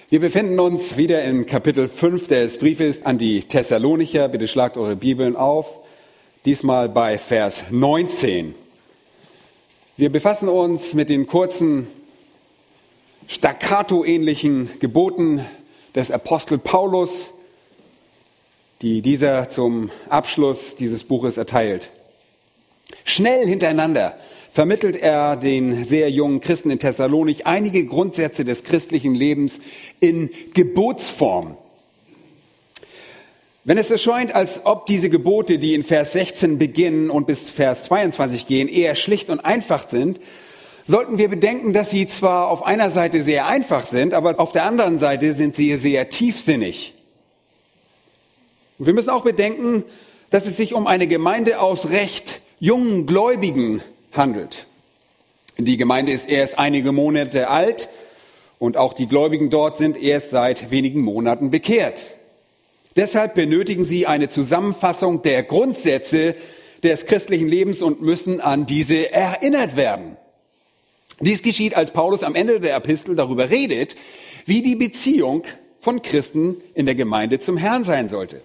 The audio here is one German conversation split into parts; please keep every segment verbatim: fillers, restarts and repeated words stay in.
Wir befinden uns wieder in Kapitel fünf des Briefes an die Thessalonicher. Bitte schlagt eure Bibeln auf. Diesmal bei Vers neunzehn. Wir befassen uns mit den kurzen, staccato-ähnlichen Geboten des Apostel Paulus, die dieser zum Abschluss dieses Buches erteilt. Schnell hintereinander vermittelt er den sehr jungen Christen in Thessalonik einige Grundsätze des christlichen Lebens in Gebotsform. Wenn es erscheint, als ob diese Gebote, die in Vers sechzehn beginnen und bis Vers zweiundzwanzig gehen, eher schlicht und einfach sind, sollten wir bedenken, dass sie zwar auf einer Seite sehr einfach sind, aber auf der anderen Seite sind sie sehr tiefsinnig. Und wir müssen auch bedenken, dass es sich um eine Gemeinde aus recht jungen Gläubigen handelt. Die Gemeinde ist erst einige Monate alt und auch die Gläubigen dort sind erst seit wenigen Monaten bekehrt. Deshalb benötigen sie eine Zusammenfassung der Grundsätze des christlichen Lebens und müssen an diese erinnert werden. Dies geschieht, als Paulus am Ende der Epistel darüber redet, wie die Beziehung von Christen in der Gemeinde zum Herrn sein sollte.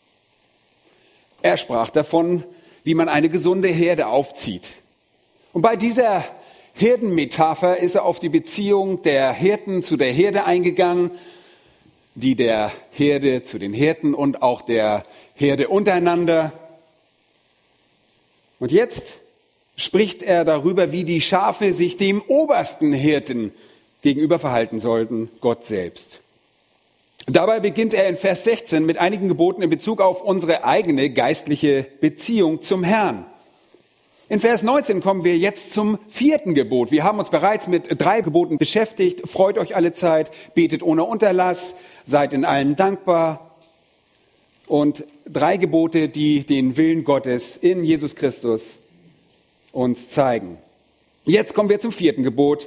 Er sprach davon, wie man eine gesunde Herde aufzieht. Und bei dieser Herdenmetapher ist er auf die Beziehung der Hirten zu der Herde eingegangen, die der Herde zu den Hirten und auch der Herde untereinander. Und jetzt spricht er darüber, wie die Schafe sich dem obersten Hirten gegenüber verhalten sollten, Gott selbst. Dabei beginnt er in Vers sechzehn mit einigen Geboten in Bezug auf unsere eigene geistliche Beziehung zum Herrn. In Vers neunzehn kommen wir jetzt zum vierten Gebot. Wir haben uns bereits mit drei Geboten beschäftigt. Freut euch alle Zeit, betet ohne Unterlass, seid in allem dankbar. Und drei Gebote, die den Willen Gottes in Jesus Christus uns zeigen. Jetzt kommen wir zum vierten Gebot.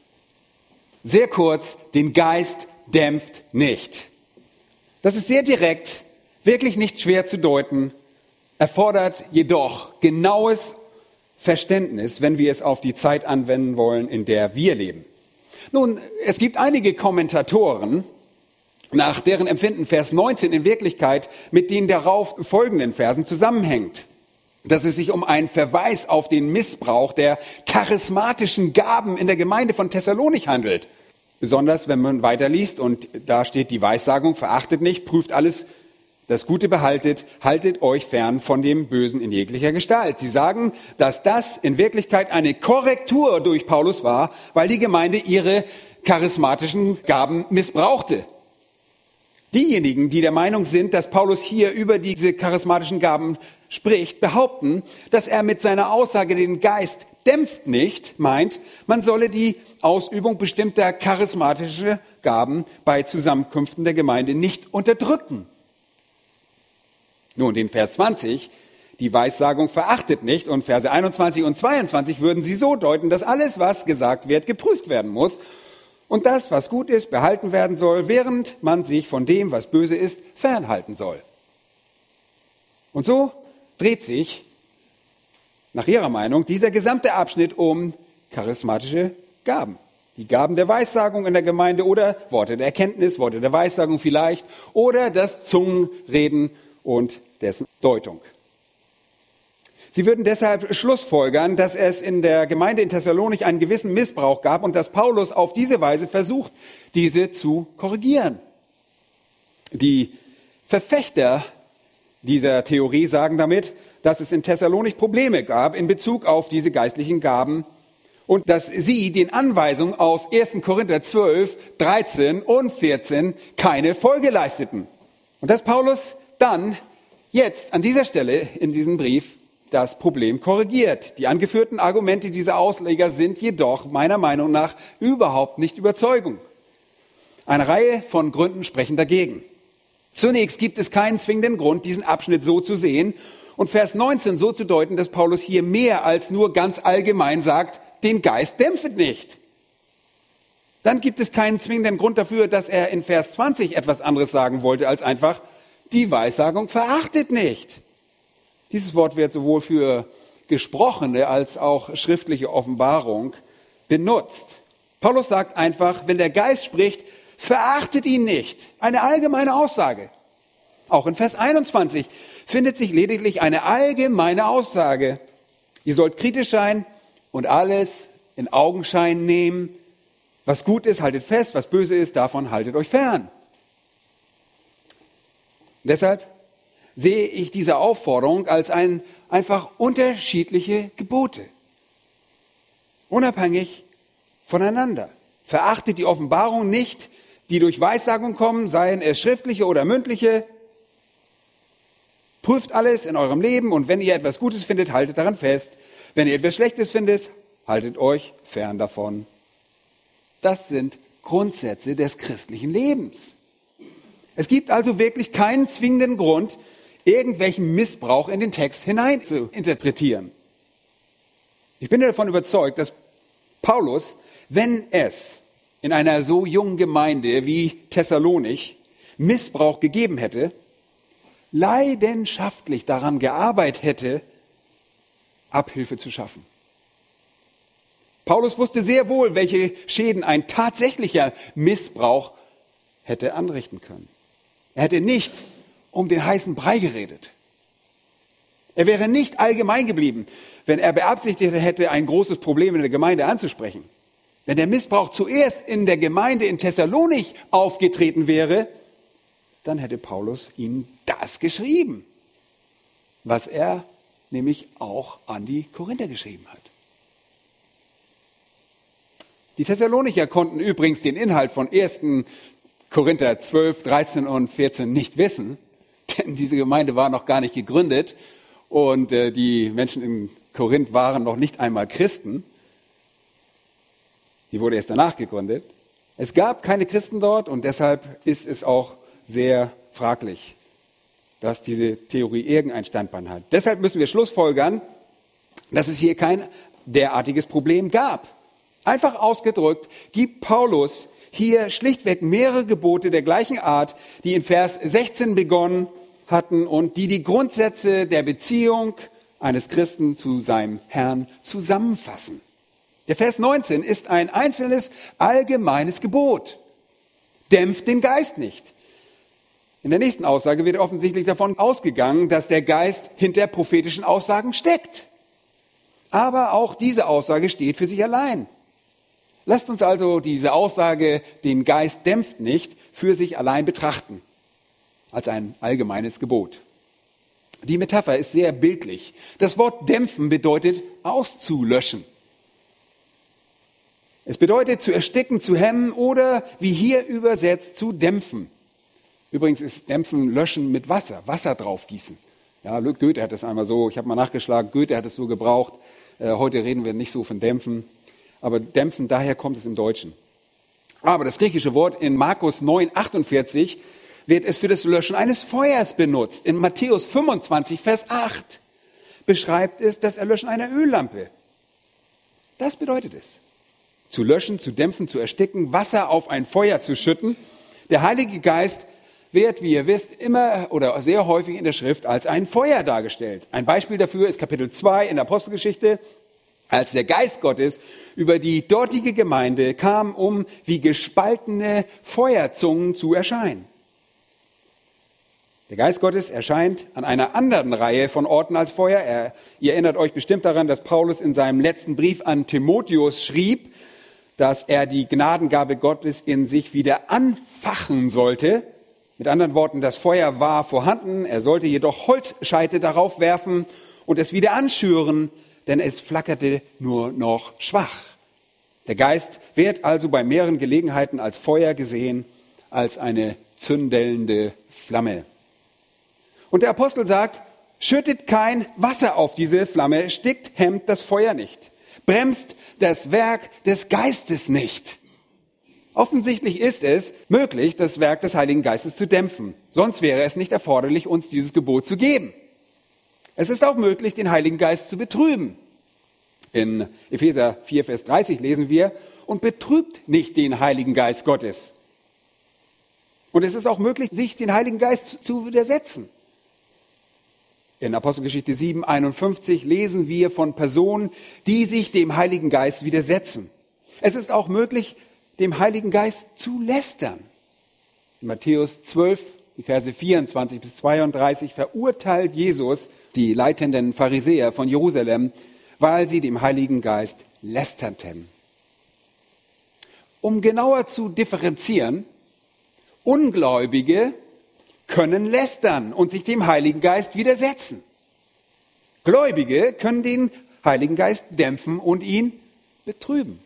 Sehr kurz, den Geist dämpft nicht. Das ist sehr direkt, wirklich nicht schwer zu deuten, erfordert jedoch genaues Verständnis, wenn wir es auf die Zeit anwenden wollen, in der wir leben. Nun, es gibt einige Kommentatoren, nach deren Empfinden Vers neunzehn in Wirklichkeit mit den darauf folgenden Versen zusammenhängt. Dass es sich um einen Verweis auf den Missbrauch der charismatischen Gaben in der Gemeinde von Thessalonik handelt. Besonders wenn man weiterliest und da steht die Weissagung, verachtet nicht, prüft alles, das Gute behaltet, haltet euch fern von dem Bösen in jeglicher Gestalt. Sie sagen, dass das in Wirklichkeit eine Korrektur durch Paulus war, weil die Gemeinde ihre charismatischen Gaben missbrauchte. Diejenigen, die der Meinung sind, dass Paulus hier über diese charismatischen Gaben spricht, behaupten, dass er mit seiner Aussage den Geist dämpft nicht, meint, man solle die Ausübung bestimmter charismatischer Gaben bei Zusammenkünften der Gemeinde nicht unterdrücken. Nun, den Vers zwanzig, die Weissagung verachtet nicht, und Verse einundzwanzig und zweiundzwanzig würden sie so deuten, dass alles, was gesagt wird, geprüft werden muss und das, was gut ist, behalten werden soll, während man sich von dem, was böse ist, fernhalten soll. Und so dreht sich, nach ihrer Meinung, dieser gesamte Abschnitt um charismatische Gaben. Die Gaben der Weissagung in der Gemeinde oder Worte der Erkenntnis, Worte der Weissagung vielleicht oder das Zungenreden und dessen Deutung. Sie würden deshalb schlussfolgern, dass es in der Gemeinde in Thessalonik einen gewissen Missbrauch gab und dass Paulus auf diese Weise versucht, diese zu korrigieren. Die Verfechter dieser Theorie sagen damit, dass es in Thessalonik Probleme gab in Bezug auf diese geistlichen Gaben und dass sie den Anweisungen aus erster Korinther zwölf, dreizehn und vierzehn keine Folge leisteten. Und dass Paulus dann jetzt an dieser Stelle in diesem Brief das Problem korrigiert. Die angeführten Argumente dieser Ausleger sind jedoch meiner Meinung nach überhaupt nicht überzeugend. Eine Reihe von Gründen sprechen dagegen. Zunächst gibt es keinen zwingenden Grund, diesen Abschnitt so zu sehen und Vers neunzehn so zu deuten, dass Paulus hier mehr als nur ganz allgemein sagt, den Geist dämpft nicht. Dann gibt es keinen zwingenden Grund dafür, dass er in Vers zwanzig etwas anderes sagen wollte, als einfach, die Weissagung verachtet nicht. Dieses Wort wird sowohl für gesprochene als auch schriftliche Offenbarung benutzt. Paulus sagt einfach, wenn der Geist spricht, Verachtet ihn nicht. Eine allgemeine Aussage. Auch in Vers einundzwanzig findet sich lediglich eine allgemeine Aussage. Ihr sollt kritisch sein und alles in Augenschein nehmen. Was gut ist, haltet fest. Was böse ist, davon haltet euch fern. Deshalb sehe ich diese Aufforderung als ein, einfach unterschiedliche Gebote. Unabhängig voneinander. Verachtet die Offenbarung nicht, die durch Weissagung kommen, seien es schriftliche oder mündliche. Prüft alles in eurem Leben und wenn ihr etwas Gutes findet, haltet daran fest. Wenn ihr etwas Schlechtes findet, haltet euch fern davon. Das sind Grundsätze des christlichen Lebens. Es gibt also wirklich keinen zwingenden Grund, irgendwelchen Missbrauch in den Text hinein zu interpretieren. Ich bin davon überzeugt, dass Paulus, wenn es in einer so jungen Gemeinde wie Thessalonich Missbrauch gegeben hätte, leidenschaftlich daran gearbeitet hätte, Abhilfe zu schaffen. Paulus wusste sehr wohl, welche Schäden ein tatsächlicher Missbrauch hätte anrichten können. Er hätte nicht um den heißen Brei geredet. Er wäre nicht allgemein geblieben, wenn er beabsichtigt hätte, ein großes Problem in der Gemeinde anzusprechen. Wenn der Missbrauch zuerst in der Gemeinde in Thessalonich aufgetreten wäre, dann hätte Paulus ihnen das geschrieben, was er nämlich auch an die Korinther geschrieben hat. Die Thessalonicher konnten übrigens den Inhalt von ersten Korinther zwölf, dreizehn und vierzehn nicht wissen, denn diese Gemeinde war noch gar nicht gegründet und äh, die Menschen in Korinth waren noch nicht einmal Christen. Die wurde erst danach gegründet. Es gab keine Christen dort und deshalb ist es auch sehr fraglich, dass diese Theorie irgendein Standbein hat. Deshalb müssen wir schlussfolgern, dass es hier kein derartiges Problem gab. Einfach ausgedrückt gibt Paulus hier schlichtweg mehrere Gebote der gleichen Art, die in Vers sechzehn begonnen hatten und die die Grundsätze der Beziehung eines Christen zu seinem Herrn zusammenfassen. Der Vers neunzehn ist ein einzelnes allgemeines Gebot. Dämpft den Geist nicht. In der nächsten Aussage wird offensichtlich davon ausgegangen, dass der Geist hinter prophetischen Aussagen steckt. Aber auch diese Aussage steht für sich allein. Lasst uns also diese Aussage, den Geist dämpft nicht, für sich allein betrachten, als ein allgemeines Gebot. Die Metapher ist sehr bildlich. Das Wort dämpfen bedeutet auszulöschen. Es bedeutet zu ersticken, zu hemmen oder, wie hier übersetzt, zu dämpfen. Übrigens ist dämpfen, löschen mit Wasser, Wasser draufgießen. Ja, Goethe hat das einmal so, ich habe mal nachgeschlagen, Goethe hat es so gebraucht. Äh, heute reden wir nicht so von dämpfen. Aber dämpfen, daher kommt es im Deutschen. Aber das griechische Wort in Markus neun, achtundvierzig wird es für das Löschen eines Feuers benutzt. In Matthäus fünfundzwanzig, Vers acht beschreibt es das Erlöschen einer Öllampe. Das bedeutet es. Zu löschen, zu dämpfen, zu ersticken, Wasser auf ein Feuer zu schütten. Der Heilige Geist wird, wie ihr wisst, immer oder sehr häufig in der Schrift als ein Feuer dargestellt. Ein Beispiel dafür ist Kapitel zwei in der Apostelgeschichte, als der Geist Gottes über die dortige Gemeinde kam, um wie gespaltene Feuerzungen zu erscheinen. Der Geist Gottes erscheint an einer anderen Reihe von Orten als Feuer. Er, ihr erinnert euch bestimmt daran, dass Paulus in seinem letzten Brief an Timotheus schrieb, dass er die Gnadengabe Gottes in sich wieder anfachen sollte. Mit anderen Worten, das Feuer war vorhanden, er sollte jedoch Holzscheite darauf werfen und es wieder anschüren, denn es flackerte nur noch schwach. Der Geist wird also bei mehreren Gelegenheiten als Feuer gesehen, als eine zündelnde Flamme. Und der Apostel sagt, schüttet kein Wasser auf diese Flamme, stickt, hemmt das Feuer nicht, bremst das Werk des Geistes nicht. Offensichtlich ist es möglich, das Werk des Heiligen Geistes zu dämpfen. Sonst wäre es nicht erforderlich, uns dieses Gebot zu geben. Es ist auch möglich, den Heiligen Geist zu betrüben. In Epheser vier, Vers dreißig lesen wir, und betrübt nicht den Heiligen Geist Gottes. Und es ist auch möglich, sich den Heiligen Geist zu widersetzen. In Apostelgeschichte sieben, einundfünfzig lesen wir von Personen, die sich dem Heiligen Geist widersetzen. Es ist auch möglich, dem Heiligen Geist zu lästern. In Matthäus zwölf, die Verse vierundzwanzig bis zweiunddreißig, verurteilt Jesus die leitenden Pharisäer von Jerusalem, weil sie dem Heiligen Geist lästerten. Um genauer zu differenzieren, Ungläubige können lästern und sich dem Heiligen Geist widersetzen. Gläubige können den Heiligen Geist dämpfen und ihn betrüben.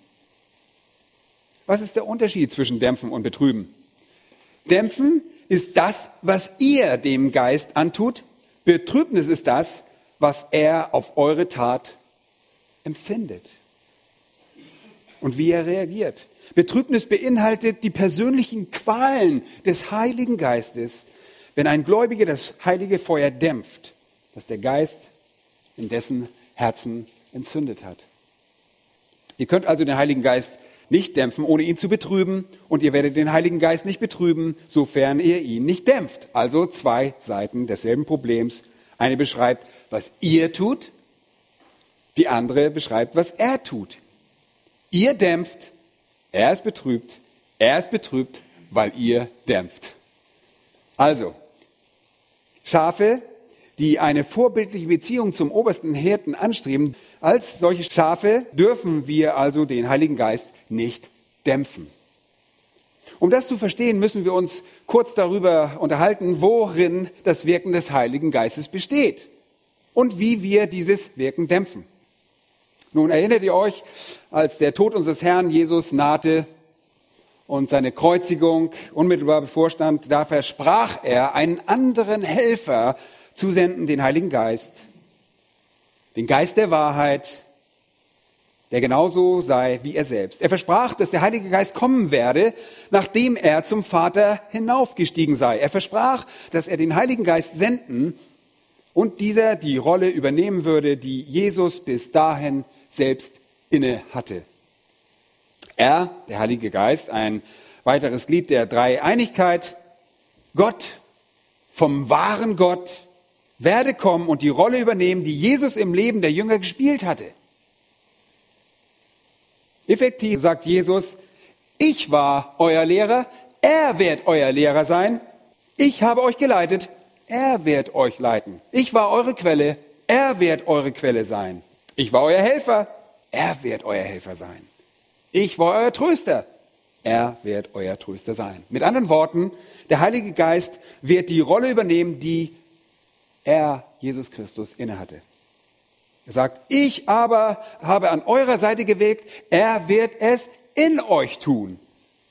Was ist der Unterschied zwischen dämpfen und betrüben? Dämpfen ist das, was ihr dem Geist antut. Betrübnis ist das, was er auf eure Tat empfindet und wie er reagiert. Betrübnis beinhaltet die persönlichen Qualen des Heiligen Geistes, wenn ein Gläubiger das heilige Feuer dämpft, das der Geist in dessen Herzen entzündet hat. Ihr könnt also den Heiligen Geist nicht dämpfen, ohne ihn zu betrüben, und ihr werdet den Heiligen Geist nicht betrüben, sofern ihr ihn nicht dämpft. Also zwei Seiten desselben Problems. Eine beschreibt, was ihr tut, die andere beschreibt, was er tut. Ihr dämpft, er ist betrübt, er ist betrübt, weil ihr dämpft. Also, Schafe, die eine vorbildliche Beziehung zum obersten Hirten anstreben, als solche Schafe dürfen wir also den Heiligen Geist nicht dämpfen. Um das zu verstehen, müssen wir uns kurz darüber unterhalten, worin das Wirken des Heiligen Geistes besteht und wie wir dieses Wirken dämpfen. Nun erinnert ihr euch, als der Tod unseres Herrn Jesus nahte und seine Kreuzigung unmittelbar bevorstand, da versprach er, einen anderen Helfer zu senden, den Heiligen Geist, den Geist der Wahrheit, der genauso sei wie er selbst. Er versprach, dass der Heilige Geist kommen werde, nachdem er zum Vater hinaufgestiegen sei. Er versprach, dass er den Heiligen Geist senden und dieser die Rolle übernehmen würde, die Jesus bis dahin selbst inne hatte. Er, der Heilige Geist, ein weiteres Glied der Dreieinigkeit, Gott, vom wahren Gott, werde kommen und die Rolle übernehmen, die Jesus im Leben der Jünger gespielt hatte. Effektiv sagt Jesus, ich war euer Lehrer, er wird euer Lehrer sein, ich habe euch geleitet, er wird euch leiten. Ich war eure Quelle, er wird eure Quelle sein. Ich war euer Helfer, er wird euer Helfer sein. Ich war euer Tröster, er wird euer Tröster sein. Mit anderen Worten, der Heilige Geist wird die Rolle übernehmen, die er, Jesus Christus, innehatte. Er sagt, ich aber habe an eurer Seite gewirkt, er wird es in euch tun.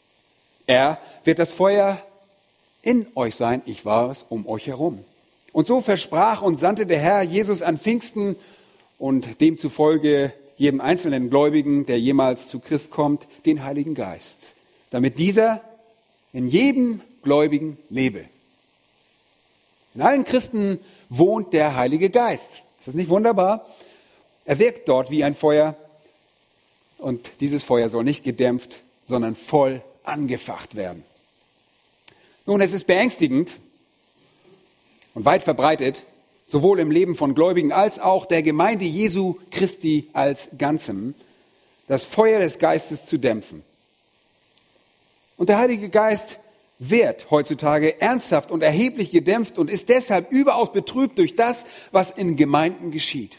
Er wird das Feuer in euch sein, ich war es um euch herum. Und so versprach und sandte der Herr Jesus an Pfingsten und demzufolge jedem einzelnen Gläubigen, der jemals zu Christ kommt, den Heiligen Geist, damit dieser in jedem Gläubigen lebe. In allen Christen wohnt der Heilige Geist. Ist das nicht wunderbar? Er wirkt dort wie ein Feuer und dieses Feuer soll nicht gedämpft, sondern voll angefacht werden. Nun, es ist beängstigend und weit verbreitet, sowohl im Leben von Gläubigen als auch der Gemeinde Jesu Christi als Ganzem, das Feuer des Geistes zu dämpfen. Und der Heilige Geist wird heutzutage ernsthaft und erheblich gedämpft und ist deshalb überaus betrübt durch das, was in Gemeinden geschieht.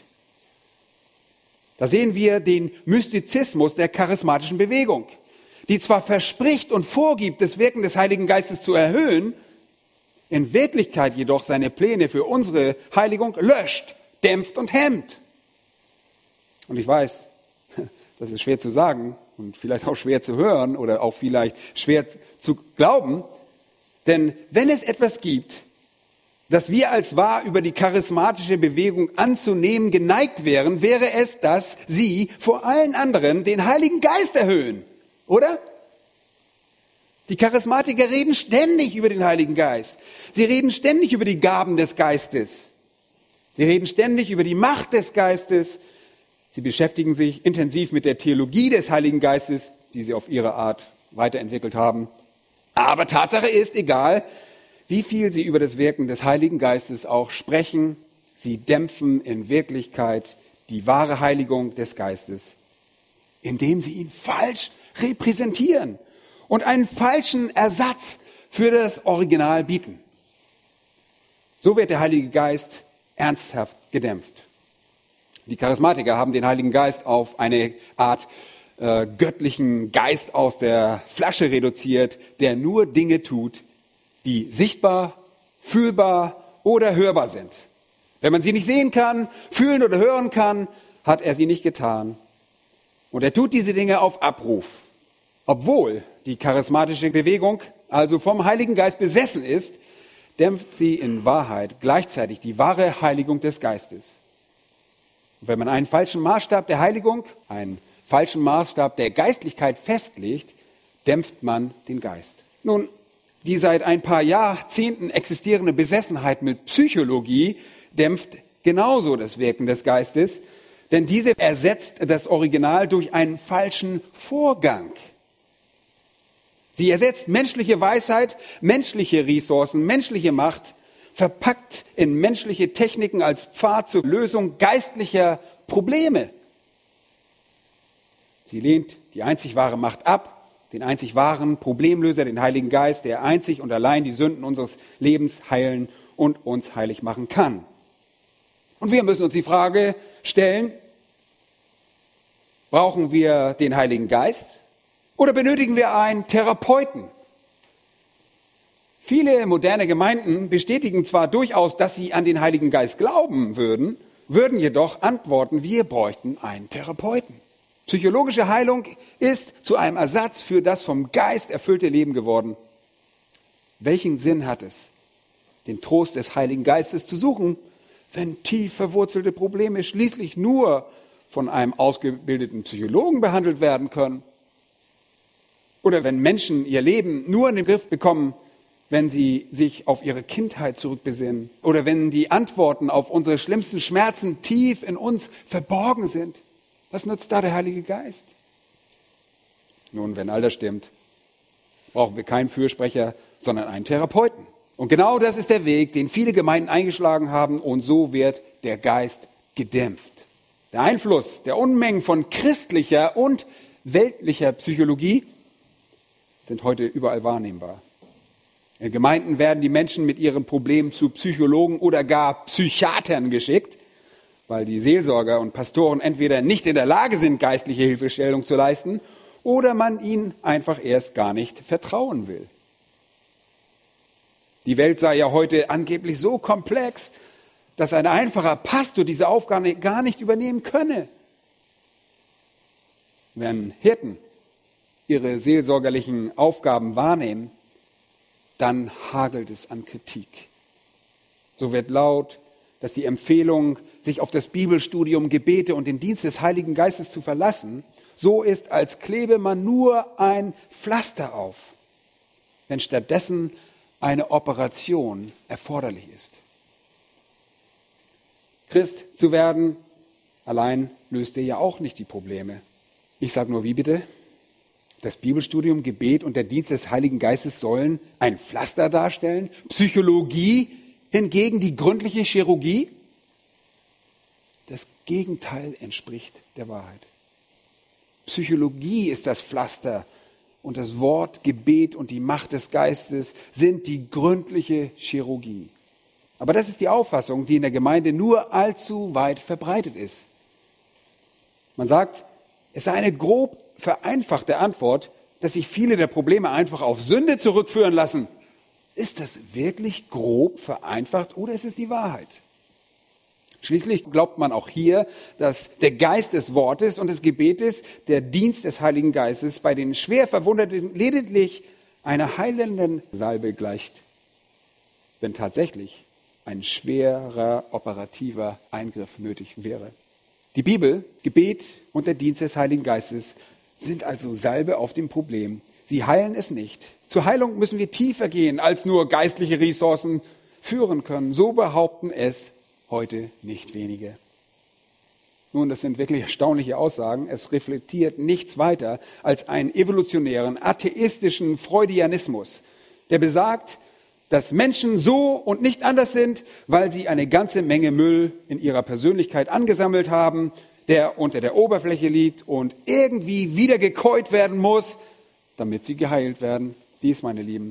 Da sehen wir den Mystizismus der charismatischen Bewegung, die zwar verspricht und vorgibt, das Wirken des Heiligen Geistes zu erhöhen, in Wirklichkeit jedoch seine Pläne für unsere Heiligung löscht, dämpft und hemmt. Und ich weiß, das ist schwer zu sagen und vielleicht auch schwer zu hören oder auch vielleicht schwer zu glauben, denn wenn es etwas gibt, das wir als wahr über die charismatische Bewegung anzunehmen geneigt wären, wäre es, dass sie vor allen anderen den Heiligen Geist erhöhen, oder? Die Charismatiker reden ständig über den Heiligen Geist. Sie reden ständig über die Gaben des Geistes. Sie reden ständig über die Macht des Geistes. Sie beschäftigen sich intensiv mit der Theologie des Heiligen Geistes, die sie auf ihre Art weiterentwickelt haben. Aber Tatsache ist, egal wie viel sie über das Wirken des Heiligen Geistes auch sprechen, sie dämpfen in Wirklichkeit die wahre Heiligung des Geistes, indem sie ihn falsch repräsentieren und einen falschen Ersatz für das Original bieten. So wird der Heilige Geist ernsthaft gedämpft. Die Charismatiker haben den Heiligen Geist auf eine Art äh, göttlichen Geist aus der Flasche reduziert, der nur Dinge tut, die sichtbar, fühlbar oder hörbar sind. Wenn man sie nicht sehen kann, fühlen oder hören kann, hat er sie nicht getan. Und er tut diese Dinge auf Abruf. Obwohl die charismatische Bewegung also vom Heiligen Geist besessen ist, dämpft sie in Wahrheit gleichzeitig die wahre Heiligung des Geistes. Und wenn man einen falschen Maßstab der Heiligung, einen falschen Maßstab der Geistlichkeit festlegt, dämpft man den Geist. Nun, die seit ein paar Jahrzehnten existierende Besessenheit mit Psychologie dämpft genauso das Wirken des Geistes, denn diese ersetzt das Original durch einen falschen Vorgang. Sie ersetzt menschliche Weisheit, menschliche Ressourcen, menschliche Macht, verpackt in menschliche Techniken als Pfad zur Lösung geistlicher Probleme. Sie lehnt die einzig wahre Macht ab, den einzig wahren Problemlöser, den Heiligen Geist, der einzig und allein die Sünden unseres Lebens heilen und uns heilig machen kann. Und wir müssen uns die Frage stellen, brauchen wir den Heiligen Geist oder benötigen wir einen Therapeuten? Viele moderne Gemeinden bestätigen zwar durchaus, dass sie an den Heiligen Geist glauben würden, würden jedoch antworten, wir bräuchten einen Therapeuten. Psychologische Heilung ist zu einem Ersatz für das vom Geist erfüllte Leben geworden. Welchen Sinn hat es, den Trost des Heiligen Geistes zu suchen, wenn tief verwurzelte Probleme schließlich nur von einem ausgebildeten Psychologen behandelt werden können? Oder wenn Menschen ihr Leben nur in den Griff bekommen, wenn sie sich auf ihre Kindheit zurückbesinnen? Oder wenn die Antworten auf unsere schlimmsten Schmerzen tief in uns verborgen sind? Was nutzt da der Heilige Geist? Nun, wenn all das stimmt, brauchen wir keinen Fürsprecher, sondern einen Therapeuten. Und genau das ist der Weg, den viele Gemeinden eingeschlagen haben, und so wird der Geist gedämpft. Der Einfluss der Unmengen von christlicher und weltlicher Psychologie sind heute überall wahrnehmbar. In Gemeinden werden die Menschen mit ihrem Problem zu Psychologen oder gar Psychiatern geschickt, weil die Seelsorger und Pastoren entweder nicht in der Lage sind, geistliche Hilfestellung zu leisten, oder man ihnen einfach erst gar nicht vertrauen will. Die Welt sei ja heute angeblich so komplex, dass ein einfacher Pastor diese Aufgabe gar nicht übernehmen könne. Wenn Hirten ihre seelsorgerlichen Aufgaben wahrnehmen, dann hagelt es an Kritik. So wird laut, dass die Empfehlung, sich auf das Bibelstudium, Gebete und den Dienst des Heiligen Geistes zu verlassen, so ist, als klebe man nur ein Pflaster auf, wenn stattdessen eine Operation erforderlich ist. Christ zu werden, allein löst dir ja auch nicht die Probleme. Ich sage nur, wie bitte? Das Bibelstudium, Gebet und der Dienst des Heiligen Geistes sollen ein Pflaster darstellen? Psychologie hingegen die gründliche Chirurgie? Das Gegenteil entspricht der Wahrheit. Psychologie ist das Pflaster und das Wort, Gebet und die Macht des Geistes sind die gründliche Chirurgie. Aber das ist die Auffassung, die in der Gemeinde nur allzu weit verbreitet ist. Man sagt, es sei eine grob vereinfachte Antwort, dass sich viele der Probleme einfach auf Sünde zurückführen lassen. Ist das wirklich grob vereinfacht oder ist es die Wahrheit? Schließlich glaubt man auch hier, dass der Geist des Wortes und des Gebetes, der Dienst des Heiligen Geistes, bei den schwer Verwundeten lediglich einer heilenden Salbe gleicht, wenn tatsächlich ein schwerer operativer Eingriff nötig wäre. Die Bibel, Gebet und der Dienst des Heiligen Geistes sind also Salbe auf dem Problem. Sie heilen es nicht. Zur Heilung müssen wir tiefer gehen, als nur geistliche Ressourcen führen können. So behaupten es heute nicht wenige. Nun, das sind wirklich erstaunliche Aussagen. Es reflektiert nichts weiter als einen evolutionären, atheistischen Freudianismus, der besagt, dass Menschen so und nicht anders sind, weil sie eine ganze Menge Müll in ihrer Persönlichkeit angesammelt haben, der unter der Oberfläche liegt und irgendwie wieder gekäut werden muss, damit sie geheilt werden. Dies, meine Lieben,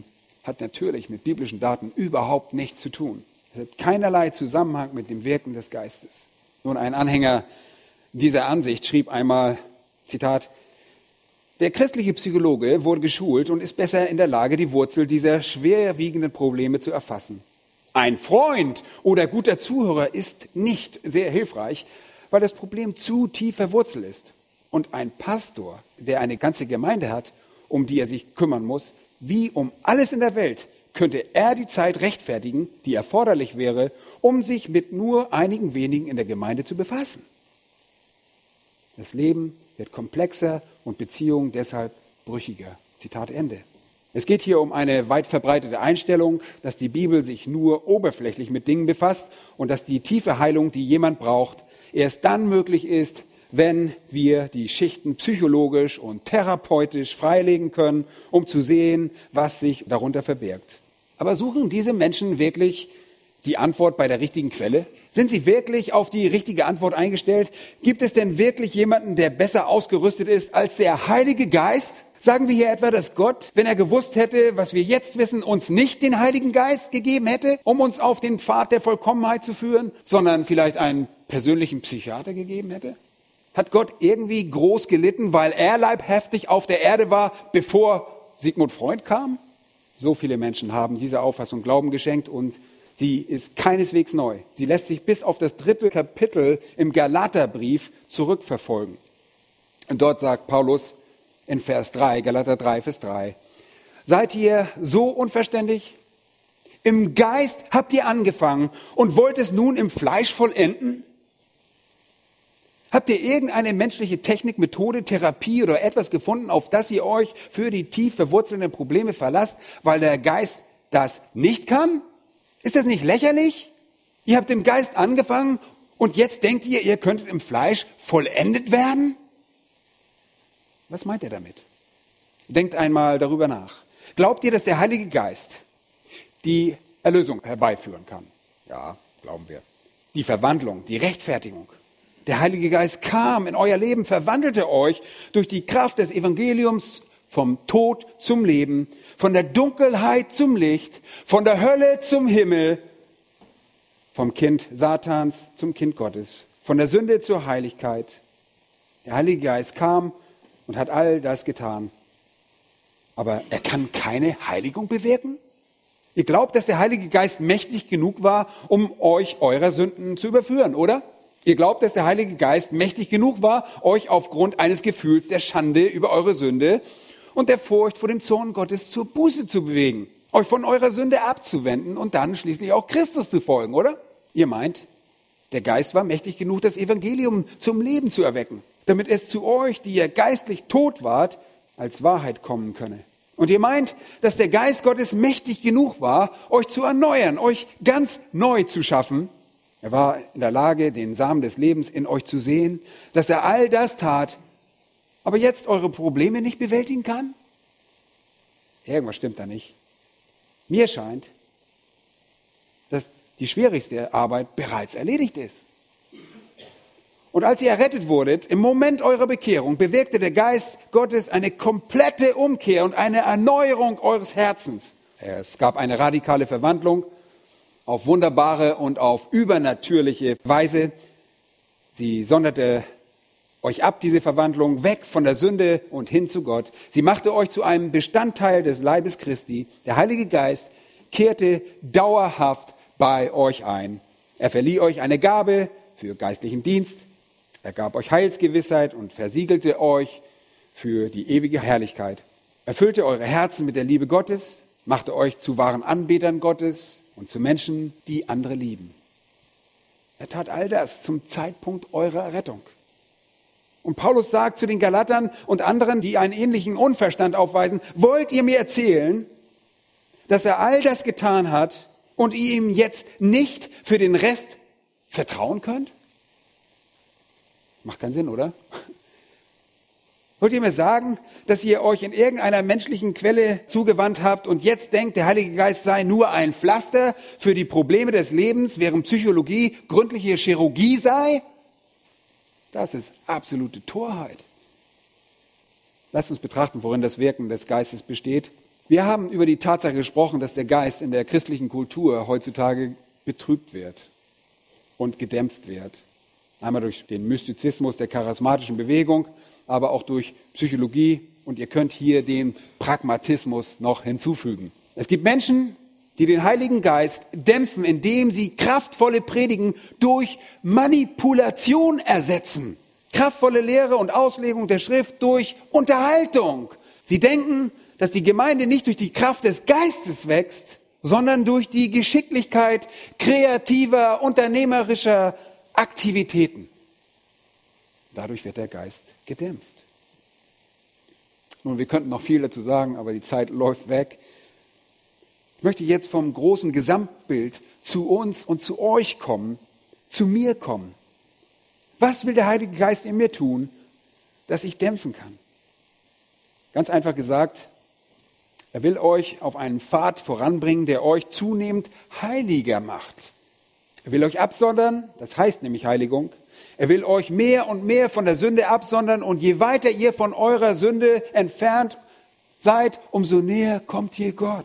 hat natürlich mit biblischen Daten überhaupt nichts zu tun. Es hat keinerlei Zusammenhang mit dem Wirken des Geistes. Nun, ein Anhänger dieser Ansicht schrieb einmal, Zitat, der christliche Psychologe wurde geschult und ist besser in der Lage, die Wurzel dieser schwerwiegenden Probleme zu erfassen. Ein Freund oder guter Zuhörer ist nicht sehr hilfreich, weil das Problem zu tief verwurzelt ist. Und ein Pastor, der eine ganze Gemeinde hat, um die er sich kümmern muss, wie um alles in der Welt, könnte er die Zeit rechtfertigen, die erforderlich wäre, um sich mit nur einigen wenigen in der Gemeinde zu befassen. Das Leben wird komplexer und Beziehungen deshalb brüchiger. Zitat Ende. Es geht hier um eine weit verbreitete Einstellung, dass die Bibel sich nur oberflächlich mit Dingen befasst und dass die tiefe Heilung, die jemand braucht, erst dann möglich ist, wenn wir die Schichten psychologisch und therapeutisch freilegen können, um zu sehen, was sich darunter verbirgt. Aber suchen diese Menschen wirklich die Antwort bei der richtigen Quelle? Sind sie wirklich auf die richtige Antwort eingestellt? Gibt es denn wirklich jemanden, der besser ausgerüstet ist als der Heilige Geist? Sagen wir hier etwa, dass Gott, wenn er gewusst hätte, was wir jetzt wissen, uns nicht den Heiligen Geist gegeben hätte, um uns auf den Pfad der Vollkommenheit zu führen, sondern vielleicht einen persönlichen Psychiater gegeben hätte? Hat Gott irgendwie groß gelitten, weil er leibhaftig auf der Erde war, bevor Sigmund Freud kam? So viele Menschen haben dieser Auffassung Glauben geschenkt und sie ist keineswegs neu. Sie lässt sich bis auf das dritte Kapitel im Galaterbrief zurückverfolgen. Und dort sagt Paulus in Vers drei, Galater drei, Vers drei, seid ihr so unverständig? Im Geist habt ihr angefangen und wollt es nun im Fleisch vollenden? Habt ihr irgendeine menschliche Technik, Methode, Therapie oder etwas gefunden, auf das ihr euch für die tief verwurzelnden Probleme verlasst, weil der Geist das nicht kann? Ist das nicht lächerlich? Ihr habt im Geist angefangen und jetzt denkt ihr, ihr könntet im Fleisch vollendet werden? Was meint er damit? Denkt einmal darüber nach. Glaubt ihr, dass der Heilige Geist die Erlösung herbeiführen kann? Ja, glauben wir. Die Verwandlung, die Rechtfertigung. Der Heilige Geist kam in euer Leben, verwandelte euch durch die Kraft des Evangeliums vom Tod zum Leben, von der Dunkelheit zum Licht, von der Hölle zum Himmel, vom Kind Satans zum Kind Gottes, von der Sünde zur Heiligkeit. Der Heilige Geist kam und hat all das getan. Aber er kann keine Heiligung bewirken? Ihr glaubt, dass der Heilige Geist mächtig genug war, um euch eurer Sünden zu überführen, oder? Ihr glaubt, dass der Heilige Geist mächtig genug war, euch aufgrund eines Gefühls der Schande über eure Sünde und der Furcht vor dem Zorn Gottes zur Buße zu bewegen, euch von eurer Sünde abzuwenden und dann schließlich auch Christus zu folgen, oder? Ihr meint, der Geist war mächtig genug, das Evangelium zum Leben zu erwecken, damit es zu euch, die ihr geistlich tot wart, als Wahrheit kommen könne. Und ihr meint, dass der Geist Gottes mächtig genug war, euch zu erneuern, euch ganz neu zu schaffen. Er war in der Lage, den Samen des Lebens in euch zu sehen, dass er all das tat, aber jetzt eure Probleme nicht bewältigen kann? Irgendwas stimmt da nicht. Mir scheint, dass die schwierigste Arbeit bereits erledigt ist. Und als ihr errettet wurdet, im Moment eurer Bekehrung, bewirkte der Geist Gottes eine komplette Umkehr und eine Erneuerung eures Herzens. Es gab eine radikale Verwandlung auf wunderbare und auf übernatürliche Weise. Sie sonderte euch ab, diese Verwandlung, weg von der Sünde und hin zu Gott. Sie machte euch zu einem Bestandteil des Leibes Christi. Der Heilige Geist kehrte dauerhaft bei euch ein. Er verlieh euch eine Gabe für geistlichen Dienst. Er gab euch Heilsgewissheit und versiegelte euch für die ewige Herrlichkeit. Erfüllte eure Herzen mit der Liebe Gottes, machte euch zu wahren Anbetern Gottes und zu Menschen, die andere lieben. Er tat all das zum Zeitpunkt eurer Errettung. Und Paulus sagt zu den Galatern und anderen, die einen ähnlichen Unverstand aufweisen, wollt ihr mir erzählen, dass er all das getan hat und ihr ihm jetzt nicht für den Rest vertrauen könnt? Macht keinen Sinn, oder? Wollt ihr mir sagen, dass ihr euch in irgendeiner menschlichen Quelle zugewandt habt und jetzt denkt, der Heilige Geist sei nur ein Pflaster für die Probleme des Lebens, während Psychologie gründliche Chirurgie sei? Das ist absolute Torheit. Lasst uns betrachten, worin das Wirken des Geistes besteht. Wir haben über die Tatsache gesprochen, dass der Geist in der christlichen Kultur heutzutage betrübt wird und gedämpft wird. Einmal durch den Mystizismus der charismatischen Bewegung, aber auch durch Psychologie. Und ihr könnt hier den Pragmatismus noch hinzufügen. Es gibt Menschen, die den Heiligen Geist dämpfen, indem sie kraftvolle Predigen durch Manipulation ersetzen. Kraftvolle Lehre und Auslegung der Schrift durch Unterhaltung. Sie denken, dass die Gemeinde nicht durch die Kraft des Geistes wächst, sondern durch die Geschicklichkeit kreativer, unternehmerischer Aktivitäten. Dadurch wird der Geist gedämpft. Nun, wir könnten noch viel dazu sagen, aber die Zeit läuft weg. Ich möchte jetzt vom großen Gesamtbild zu uns und zu euch kommen, zu mir kommen. Was will der Heilige Geist in mir tun, dass ich dämpfen kann? Ganz einfach gesagt, er will euch auf einen Pfad voranbringen, der euch zunehmend heiliger macht. Er will euch absondern, das heißt nämlich Heiligung. Er will euch mehr und mehr von der Sünde absondern und je weiter ihr von eurer Sünde entfernt seid, umso näher kommt ihr Gott.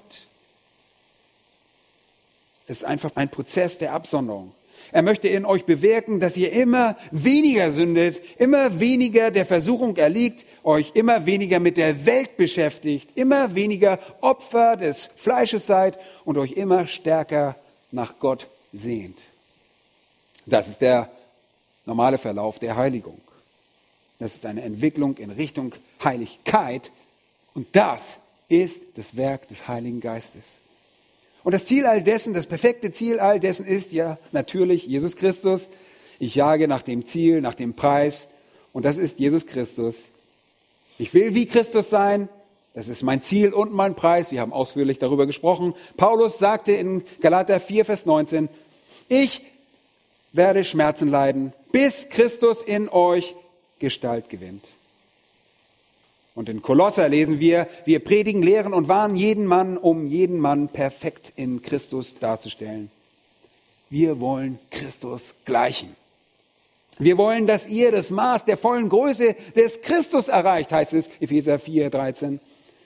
Es ist einfach ein Prozess der Absonderung. Er möchte in euch bewirken, dass ihr immer weniger sündet, immer weniger der Versuchung erliegt, euch immer weniger mit der Welt beschäftigt, immer weniger Opfer des Fleisches seid und euch immer stärker nach Gott sehnt. Das ist der normale Verlauf der Heiligung. Das ist eine Entwicklung in Richtung Heiligkeit und das ist das Werk des Heiligen Geistes. Und das Ziel all dessen, das perfekte Ziel all dessen ist ja natürlich Jesus Christus. Ich jage nach dem Ziel, nach dem Preis und das ist Jesus Christus. Ich will wie Christus sein, das ist mein Ziel und mein Preis. Wir haben ausführlich darüber gesprochen. Paulus sagte in Galater vier, Vers neunzehn, ich werde Schmerzen leiden, bis Christus in euch Gestalt gewinnt. Und in Kolosser lesen wir, wir predigen, lehren und warnen jeden Mann, um jeden Mann perfekt in Christus darzustellen. Wir wollen Christus gleichen. Wir wollen, dass ihr das Maß der vollen Größe des Christus erreicht, heißt es, Epheser vier, dreizehn.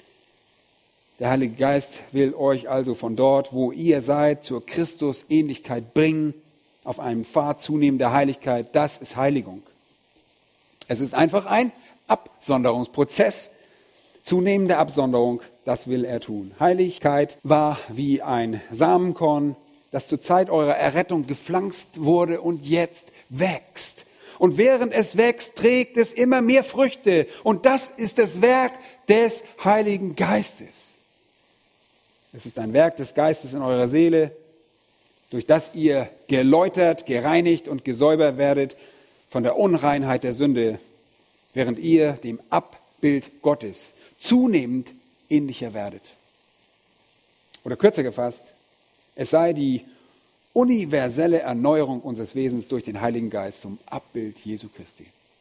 Der Heilige Geist will euch also von dort, wo ihr seid, zur Christusähnlichkeit bringen, auf einem Pfad zunehmender Heiligkeit. Das ist Heiligung. Es ist einfach ein Absonderungsprozess, zunehmende Absonderung, das will er tun. Heiligkeit war wie ein Samenkorn, das zur Zeit eurer Errettung gepflanzt wurde und jetzt wächst. Und während es wächst, trägt es immer mehr Früchte. Und das ist das Werk des Heiligen Geistes. Es ist ein Werk des Geistes in eurer Seele, durch das ihr geläutert, gereinigt und gesäubert werdet von der Unreinheit der Sünde, während ihr dem Abbild Gottes zunehmend ähnlicher werdet. Oder kürzer gefasst, es sei die universelle Erneuerung unseres Wesens durch den Heiligen Geist zum Abbild Jesu Christi.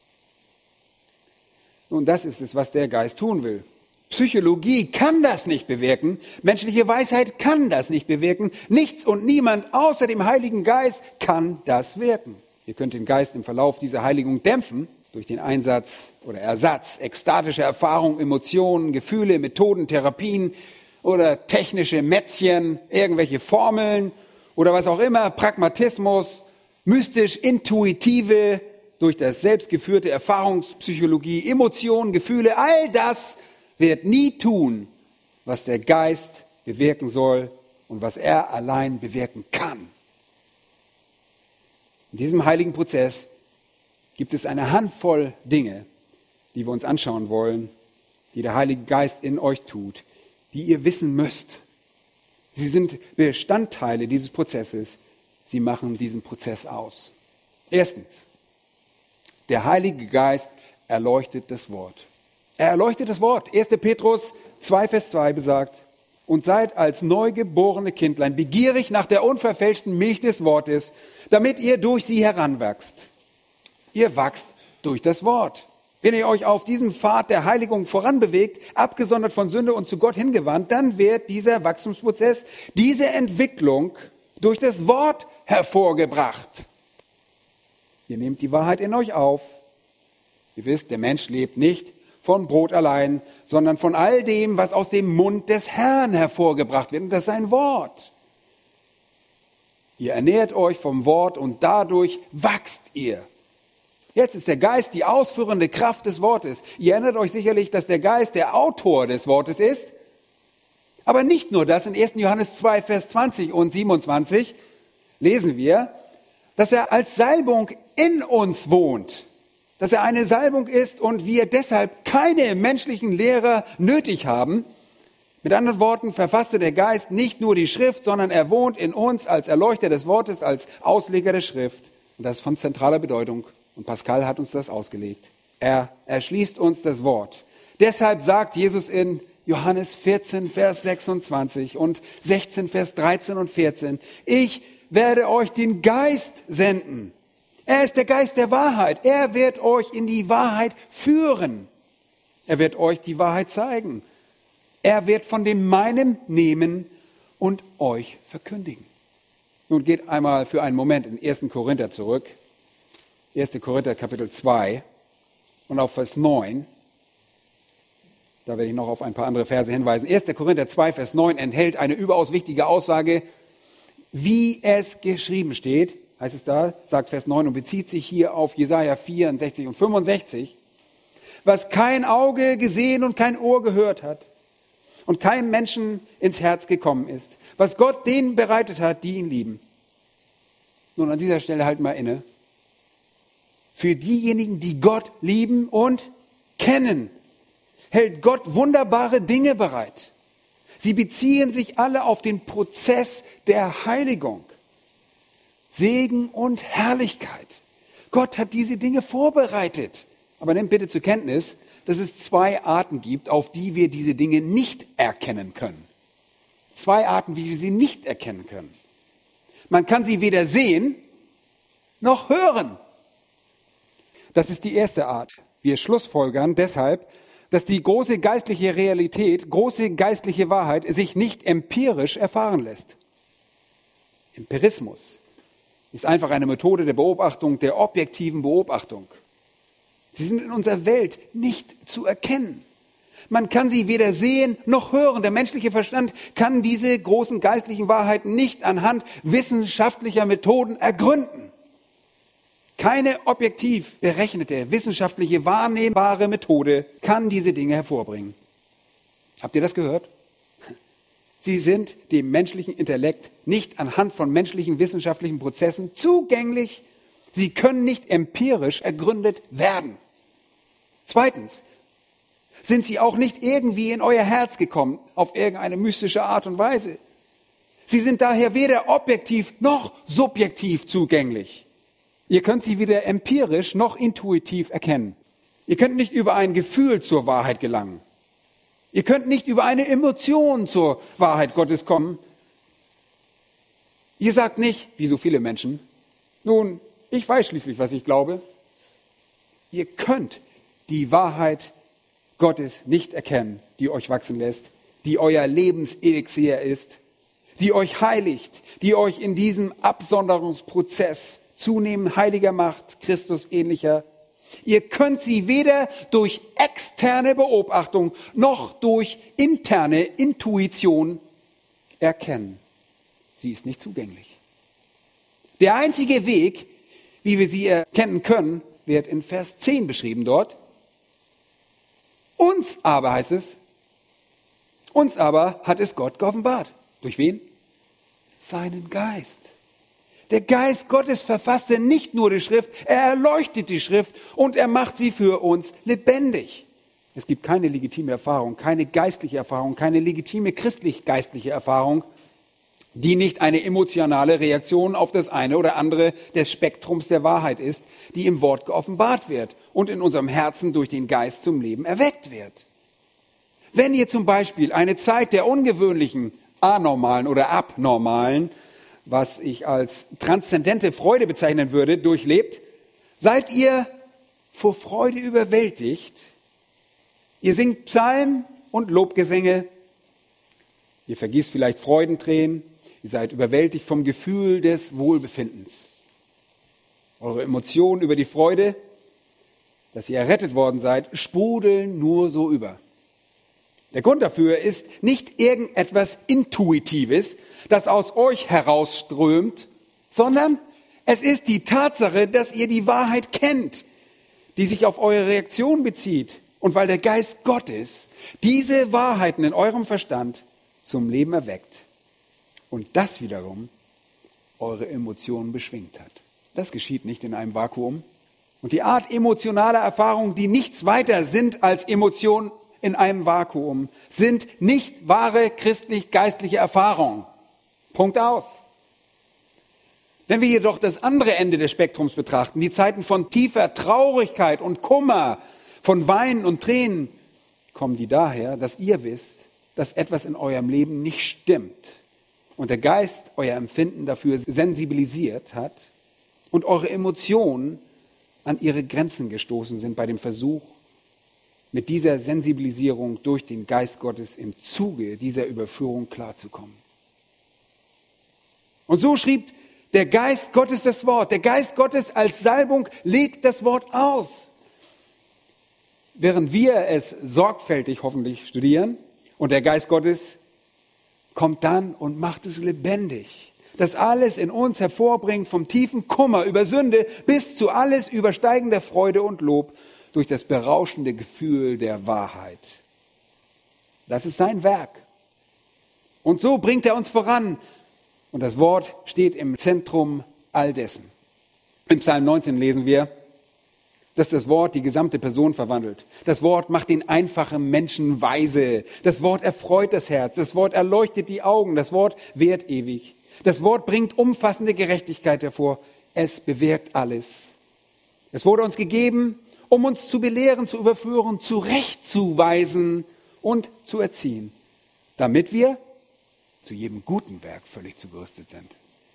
Nun, das ist es, was der Geist tun will. Psychologie kann das nicht bewirken, menschliche Weisheit kann das nicht bewirken, nichts und niemand außer dem Heiligen Geist kann das wirken. Ihr könnt den Geist im Verlauf dieser Heiligung dämpfen, durch den Einsatz oder Ersatz ekstatischer Erfahrungen, Emotionen, Gefühle, Methoden, Therapien oder technische Mätzchen, irgendwelche Formeln oder was auch immer, Pragmatismus, mystisch-intuitive, durch das selbstgeführte Erfahrungspsychologie, Emotionen, Gefühle, all das wird nie tun, was der Geist bewirken soll und was er allein bewirken kann. In diesem heiligen Prozess gibt es eine Handvoll Dinge, die wir uns anschauen wollen, die der Heilige Geist in euch tut, die ihr wissen müsst. Sie sind Bestandteile dieses Prozesses. Sie machen diesen Prozess aus. Erstens, der Heilige Geist erleuchtet das Wort. Er erleuchtet das Wort. erster Petrus zwei, Vers zwei besagt, und seid als neugeborene Kindlein begierig nach der unverfälschten Milch des Wortes, damit ihr durch sie heranwachst. Ihr wachst durch das Wort. Wenn ihr euch auf diesem Pfad der Heiligung voranbewegt, abgesondert von Sünde und zu Gott hingewandt, dann wird dieser Wachstumsprozess, diese Entwicklung durch das Wort hervorgebracht. Ihr nehmt die Wahrheit in euch auf. Ihr wisst, der Mensch lebt nicht von Brot allein, sondern von all dem, was aus dem Mund des Herrn hervorgebracht wird. Und das ist sein Wort. Ihr ernährt euch vom Wort und dadurch wachst ihr. Jetzt ist der Geist die ausführende Kraft des Wortes. Ihr erinnert euch sicherlich, dass der Geist der Autor des Wortes ist. Aber nicht nur das, in ersten Johannes zwei, Vers zwanzig und siebenundzwanzig lesen wir, dass er als Salbung in uns wohnt. Dass er eine Salbung ist und wir deshalb keine menschlichen Lehrer nötig haben. Mit anderen Worten verfasste der Geist nicht nur die Schrift, sondern er wohnt in uns als Erleuchter des Wortes, als Ausleger der Schrift. Und das ist von zentraler Bedeutung. Und Pascal hat uns das ausgelegt. Er erschließt uns das Wort. Deshalb sagt Jesus in Johannes vierzehn, Vers sechsundzwanzig und sechzehn, Vers dreizehn und vierzehn, ich werde euch den Geist senden. Er ist der Geist der Wahrheit. Er wird euch in die Wahrheit führen. Er wird euch die Wahrheit zeigen. Er wird von dem Meinem nehmen und euch verkündigen. Nun geht einmal für einen Moment in ersten Korinther zurück. erster Korinther Kapitel zwei und auf Vers neun. Da werde ich noch auf ein paar andere Verse hinweisen. erster Korinther zwei, Vers neun enthält eine überaus wichtige Aussage, wie es geschrieben steht, heißt es da, sagt Vers neun und bezieht sich hier auf Jesaja vierundsechzig und fünfundsechzig. Was kein Auge gesehen und kein Ohr gehört hat und keinem Menschen ins Herz gekommen ist, was Gott denen bereitet hat, die ihn lieben. Nun, an dieser Stelle halt mal inne. Für diejenigen, die Gott lieben und kennen, hält Gott wunderbare Dinge bereit. Sie beziehen sich alle auf den Prozess der Heiligung. Segen und Herrlichkeit. Gott hat diese Dinge vorbereitet. Aber nehmt bitte zur Kenntnis, dass es zwei Arten gibt, auf die wir diese Dinge nicht erkennen können. Zwei Arten, wie wir sie nicht erkennen können. Man kann sie weder sehen noch hören. Das ist die erste Art. Wir schlussfolgern deshalb, dass die große geistliche Realität, große geistliche Wahrheit sich nicht empirisch erfahren lässt. Empirismus ist einfach eine Methode der Beobachtung, der objektiven Beobachtung. Sie sind in unserer Welt nicht zu erkennen. Man kann sie weder sehen noch hören. Der menschliche Verstand kann diese großen geistlichen Wahrheiten nicht anhand wissenschaftlicher Methoden ergründen. Keine objektiv berechnete, wissenschaftliche, wahrnehmbare Methode kann diese Dinge hervorbringen. Habt ihr das gehört? Sie sind dem menschlichen Intellekt nicht anhand von menschlichen wissenschaftlichen Prozessen zugänglich. Sie können nicht empirisch ergründet werden. Zweitens sind sie auch nicht irgendwie in euer Herz gekommen, auf irgendeine mystische Art und Weise. Sie sind daher weder objektiv noch subjektiv zugänglich. Ihr könnt sie weder empirisch noch intuitiv erkennen. Ihr könnt nicht über ein Gefühl zur Wahrheit gelangen. Ihr könnt nicht über eine Emotion zur Wahrheit Gottes kommen. Ihr sagt nicht, wie so viele Menschen, nun, ich weiß schließlich, was ich glaube. Ihr könnt die Wahrheit Gottes nicht erkennen, die euch wachsen lässt, die euer Lebenselixier ist, die euch heiligt, die euch in diesem Absonderungsprozess zunehmend heiliger macht, Christus ähnlicher. Ihr könnt sie weder durch externe Beobachtung noch durch interne Intuition erkennen. Sie ist nicht zugänglich. Der einzige Weg, wie wir sie erkennen können, wird in Vers zehn beschrieben dort. Uns aber, heißt es, uns aber hat es Gott geoffenbart. Durch wen? Seinen Geist. Der Geist Gottes verfasste nicht nur die Schrift, er erleuchtet die Schrift und er macht sie für uns lebendig. Es gibt keine legitime Erfahrung, keine geistliche Erfahrung, keine legitime christlich-geistliche Erfahrung, die nicht eine emotionale Reaktion auf das eine oder andere des Spektrums der Wahrheit ist, die im Wort geoffenbart wird und in unserem Herzen durch den Geist zum Leben erweckt wird. Wenn ihr zum Beispiel eine Zeit der ungewöhnlichen, anormalen oder abnormalen, was ich als transzendente Freude bezeichnen würde, durchlebt, seid ihr vor Freude überwältigt. Ihr singt Psalmen und Lobgesänge. Ihr vergießt vielleicht Freudentränen. Ihr seid überwältigt vom Gefühl des Wohlbefindens. Eure Emotionen über die Freude, dass ihr errettet worden seid, sprudeln nur so über. Der Grund dafür ist nicht irgendetwas Intuitives, das aus euch herausströmt, sondern es ist die Tatsache, dass ihr die Wahrheit kennt, die sich auf eure Reaktion bezieht. Und weil der Geist Gottes diese Wahrheiten in eurem Verstand zum Leben erweckt und das wiederum eure Emotionen beschwingt hat. Das geschieht nicht in einem Vakuum. Und die Art emotionaler Erfahrungen, die nichts weiter sind als Emotionen in einem Vakuum, sind nicht wahre christlich-geistliche Erfahrungen. Punkt aus. Wenn wir jedoch das andere Ende des Spektrums betrachten, die Zeiten von tiefer Traurigkeit und Kummer, von Weinen und Tränen, kommen die daher, dass ihr wisst, dass etwas in eurem Leben nicht stimmt und der Geist euer Empfinden dafür sensibilisiert hat und eure Emotionen an ihre Grenzen gestoßen sind bei dem Versuch, mit dieser Sensibilisierung durch den Geist Gottes im Zuge dieser Überführung klarzukommen. Und so schrieb der Geist Gottes das Wort. Der Geist Gottes als Salbung legt das Wort aus. Während wir es sorgfältig hoffentlich studieren und der Geist Gottes kommt dann und macht es lebendig. Das alles in uns hervorbringt vom tiefen Kummer über Sünde bis zu alles übersteigender Freude und Lob durch das berauschende Gefühl der Wahrheit. Das ist sein Werk. Und so bringt er uns voran. Und das Wort steht im Zentrum all dessen. Im Psalm neunzehn lesen wir, dass das Wort die gesamte Person verwandelt. Das Wort macht den einfachen Menschen weise. Das Wort erfreut das Herz. Das Wort erleuchtet die Augen. Das Wort währt ewig. Das Wort bringt umfassende Gerechtigkeit hervor. Es bewirkt alles. Es wurde uns gegeben, um uns zu belehren, zu überführen, zurechtzuweisen und zu erziehen, damit wir zu jedem guten Werk völlig zugerüstet sind.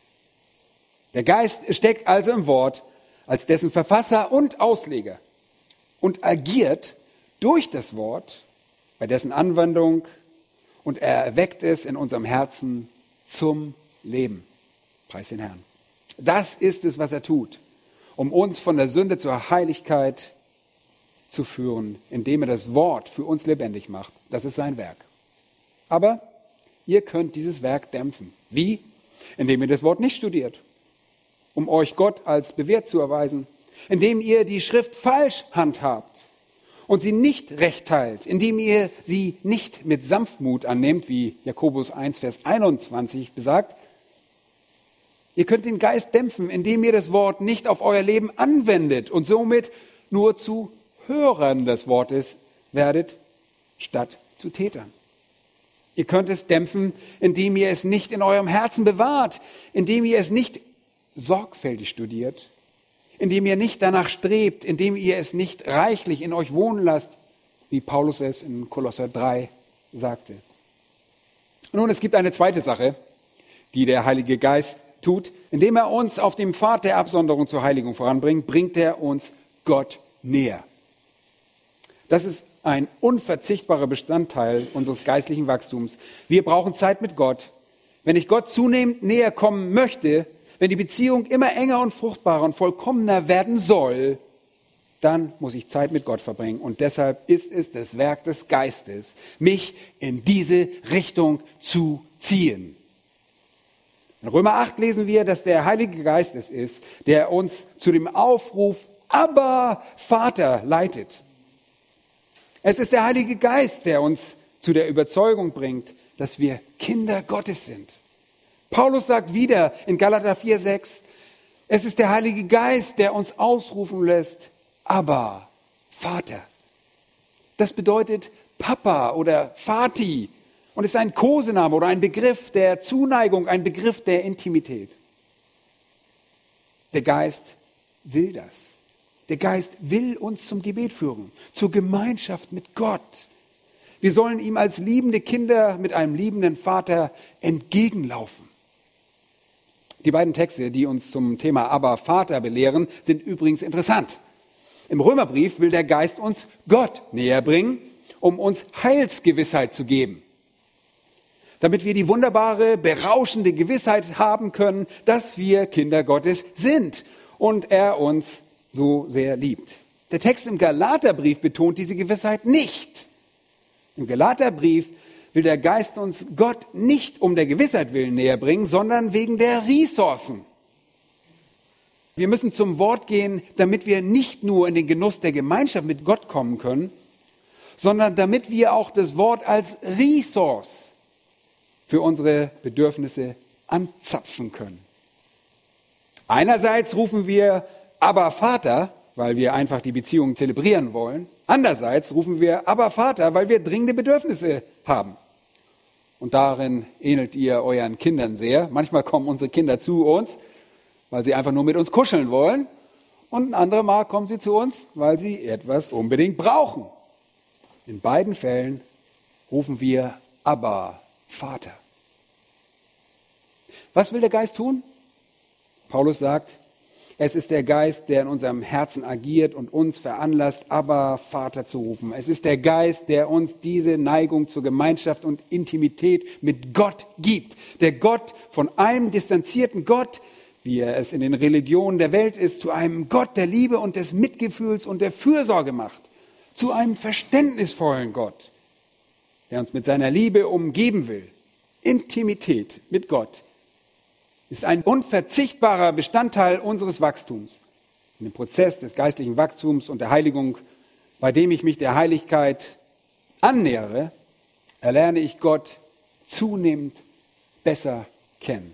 Der Geist steckt also im Wort als dessen Verfasser und Ausleger und agiert durch das Wort bei dessen Anwendung und er erweckt es in unserem Herzen zum Leben. Preis den Herrn. Das ist es, was er tut, um uns von der Sünde zur Heiligkeit zu führen, indem er das Wort für uns lebendig macht. Das ist sein Werk. Aber ihr könnt dieses Werk dämpfen. Wie? Indem ihr das Wort nicht studiert, um euch Gott als bewährt zu erweisen, indem ihr die Schrift falsch handhabt und sie nicht recht teilt, indem ihr sie nicht mit Sanftmut annehmt, wie Jakobus eins, Vers einundzwanzig besagt. Ihr könnt den Geist dämpfen, indem ihr das Wort nicht auf euer Leben anwendet und somit nur zu Hörern des Wortes werdet, statt zu Tätern. Ihr könnt es dämpfen, indem ihr es nicht in eurem Herzen bewahrt, indem ihr es nicht sorgfältig studiert, indem ihr nicht danach strebt, indem ihr es nicht reichlich in euch wohnen lasst, wie Paulus es in Kolosser drei sagte. Nun, es gibt eine zweite Sache, die der Heilige Geist tut. Indem er uns auf dem Pfad der Absonderung zur Heiligung voranbringt, bringt er uns Gott näher. Das ist ein unverzichtbarer Bestandteil unseres geistlichen Wachstums. Wir brauchen Zeit mit Gott. Wenn ich Gott zunehmend näher kommen möchte, wenn die Beziehung immer enger und fruchtbarer und vollkommener werden soll, dann muss ich Zeit mit Gott verbringen. Und deshalb ist es das Werk des Geistes, mich in diese Richtung zu ziehen. In Römer acht lesen wir, dass der Heilige Geist es ist, der uns zu dem Aufruf Abba, Vater leitet. Es ist der Heilige Geist, der uns zu der Überzeugung bringt, dass wir Kinder Gottes sind. Paulus sagt wieder in Galater vier, sechs, es ist der Heilige Geist, der uns ausrufen lässt, Abba, Vater. Das bedeutet Papa oder Vati und ist ein Kosename oder ein Begriff der Zuneigung, ein Begriff der Intimität. Der Geist will das. Der Geist will uns zum Gebet führen, zur Gemeinschaft mit Gott. Wir sollen ihm als liebende Kinder mit einem liebenden Vater entgegenlaufen. Die beiden Texte, die uns zum Thema Abba, Vater belehren, sind übrigens interessant. Im Römerbrief will der Geist uns Gott näher bringen, um uns Heilsgewissheit zu geben. Damit wir die wunderbare, berauschende Gewissheit haben können, dass wir Kinder Gottes sind und er uns so sehr liebt. Der Text im Galaterbrief betont diese Gewissheit nicht. Im Galaterbrief will der Geist uns Gott nicht um der Gewissheit willen näher bringen, sondern wegen der Ressourcen. Wir müssen zum Wort gehen, damit wir nicht nur in den Genuss der Gemeinschaft mit Gott kommen können, sondern damit wir auch das Wort als Ressource für unsere Bedürfnisse anzapfen können. Einerseits rufen wir Abba Vater, weil wir einfach die Beziehung zelebrieren wollen. Andererseits rufen wir Abba Vater, weil wir dringende Bedürfnisse haben. Und darin ähnelt ihr euren Kindern sehr. Manchmal kommen unsere Kinder zu uns, weil sie einfach nur mit uns kuscheln wollen. Und ein anderes Mal kommen sie zu uns, weil sie etwas unbedingt brauchen. In beiden Fällen rufen wir Abba Vater. Was will der Geist tun? Paulus sagt, es ist der Geist, der in unserem Herzen agiert und uns veranlasst, Abba Vater zu rufen. Es ist der Geist, der uns diese Neigung zur Gemeinschaft und Intimität mit Gott gibt. Der Gott von einem distanzierten Gott, wie er es in den Religionen der Welt ist, zu einem Gott der Liebe und des Mitgefühls und der Fürsorge macht. Zu einem verständnisvollen Gott, der uns mit seiner Liebe umgeben will. Intimität mit Gott ist ein unverzichtbarer Bestandteil unseres Wachstums. In dem Prozess des geistlichen Wachstums und der Heiligung, bei dem ich mich der Heiligkeit annähere, erlerne ich Gott zunehmend besser kennen.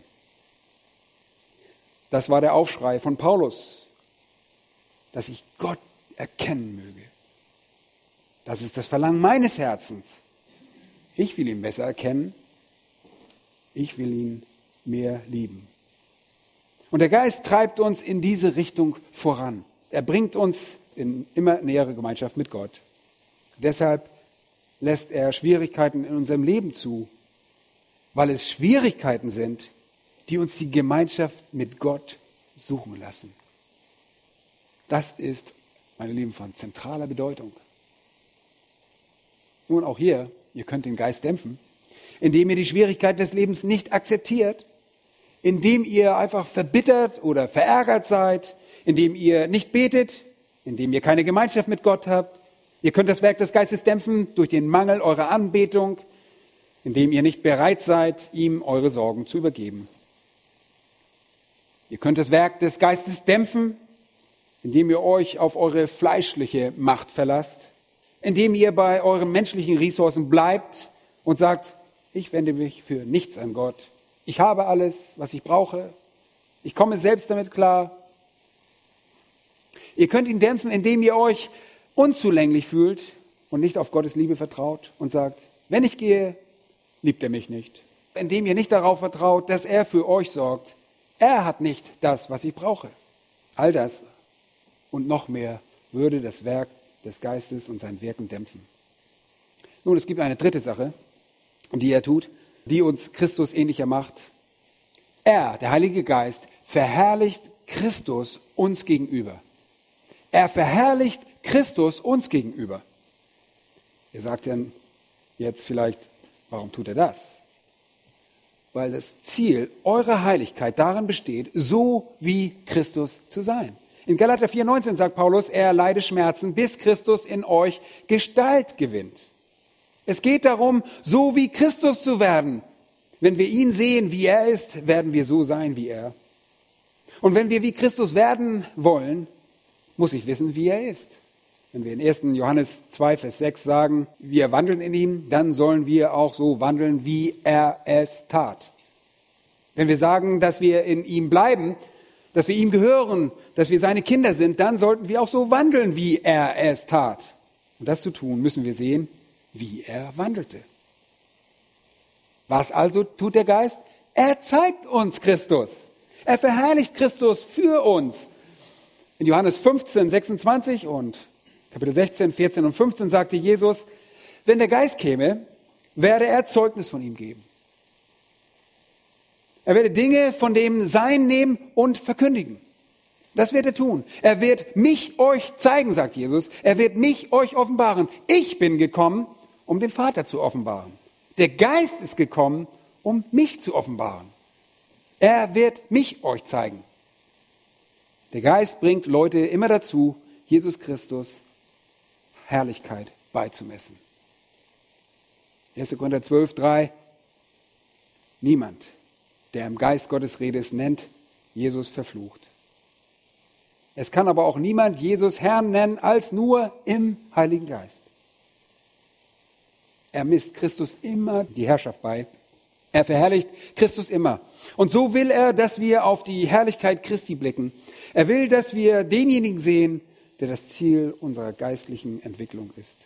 Das war der Aufschrei von Paulus, dass ich Gott erkennen möge. Das ist das Verlangen meines Herzens. Ich will ihn besser erkennen. Ich will ihn mehr lieben. Und der Geist treibt uns in diese Richtung voran. Er bringt uns in immer nähere Gemeinschaft mit Gott. Deshalb lässt er Schwierigkeiten in unserem Leben zu, weil es Schwierigkeiten sind, die uns die Gemeinschaft mit Gott suchen lassen. Das ist, meine Lieben, von zentraler Bedeutung. Nun auch hier, ihr könnt den Geist dämpfen, indem ihr die Schwierigkeiten des Lebens nicht akzeptiert, indem ihr einfach verbittert oder verärgert seid, indem ihr nicht betet, indem ihr keine Gemeinschaft mit Gott habt. Ihr könnt das Werk des Geistes dämpfen durch den Mangel eurer Anbetung, indem ihr nicht bereit seid, ihm eure Sorgen zu übergeben. Ihr könnt das Werk des Geistes dämpfen, indem ihr euch auf eure fleischliche Macht verlasst, indem ihr bei euren menschlichen Ressourcen bleibt und sagt, ich wende mich für nichts an Gott. Ich habe alles, was ich brauche. Ich komme selbst damit klar. Ihr könnt ihn dämpfen, indem ihr euch unzulänglich fühlt und nicht auf Gottes Liebe vertraut und sagt, wenn ich gehe, liebt er mich nicht. Indem ihr nicht darauf vertraut, dass er für euch sorgt. Er hat nicht das, was ich brauche. All das und noch mehr würde das Werk des Geistes und sein Wirken dämpfen. Nun, es gibt eine dritte Sache, die er tut, die uns Christus ähnlicher macht. Er, der Heilige Geist, verherrlicht Christus uns gegenüber. Er verherrlicht Christus uns gegenüber. Ihr sagt dann jetzt vielleicht, warum tut er das? Weil das Ziel eurer Heiligkeit darin besteht, so wie Christus zu sein. In Galater vier neunzehn sagt Paulus, er leide Schmerzen, bis Christus in euch Gestalt gewinnt. Es geht darum, so wie Christus zu werden. Wenn wir ihn sehen, wie er ist, werden wir so sein wie er. Und wenn wir wie Christus werden wollen, muss ich wissen, wie er ist. Wenn wir in ersten Johannes zwei Vers sechs sagen, wir wandeln in ihm, dann sollen wir auch so wandeln, wie er es tat. Wenn wir sagen, dass wir in ihm bleiben, dass wir ihm gehören, dass wir seine Kinder sind, dann sollten wir auch so wandeln, wie er es tat. Um das zu tun, müssen wir sehen, wie er wandelte. Was also tut der Geist? Er zeigt uns Christus. Er verherrlicht Christus für uns. In Johannes fünfzehn sechsundzwanzig und Kapitel sechzehn, vierzehn und fünfzehn sagte Jesus, wenn der Geist käme, werde er Zeugnis von ihm geben. Er werde Dinge von dem Sein nehmen und verkündigen. Das wird er tun. Er wird mich euch zeigen, sagt Jesus. Er wird mich euch offenbaren. Ich bin gekommen, um den Vater zu offenbaren. Der Geist ist gekommen, um mich zu offenbaren. Er wird mich euch zeigen. Der Geist bringt Leute immer dazu, Jesus Christus Herrlichkeit beizumessen. erster Korinther zwölf, drei. Niemand, der im Geist Gottes redet, nennt Jesus verflucht. Es kann aber auch niemand Jesus Herrn nennen, als nur im Heiligen Geist. Er misst Christus immer die Herrschaft bei. Er verherrlicht Christus immer. Und so will er, dass wir auf die Herrlichkeit Christi blicken. Er will, dass wir denjenigen sehen, der das Ziel unserer geistlichen Entwicklung ist.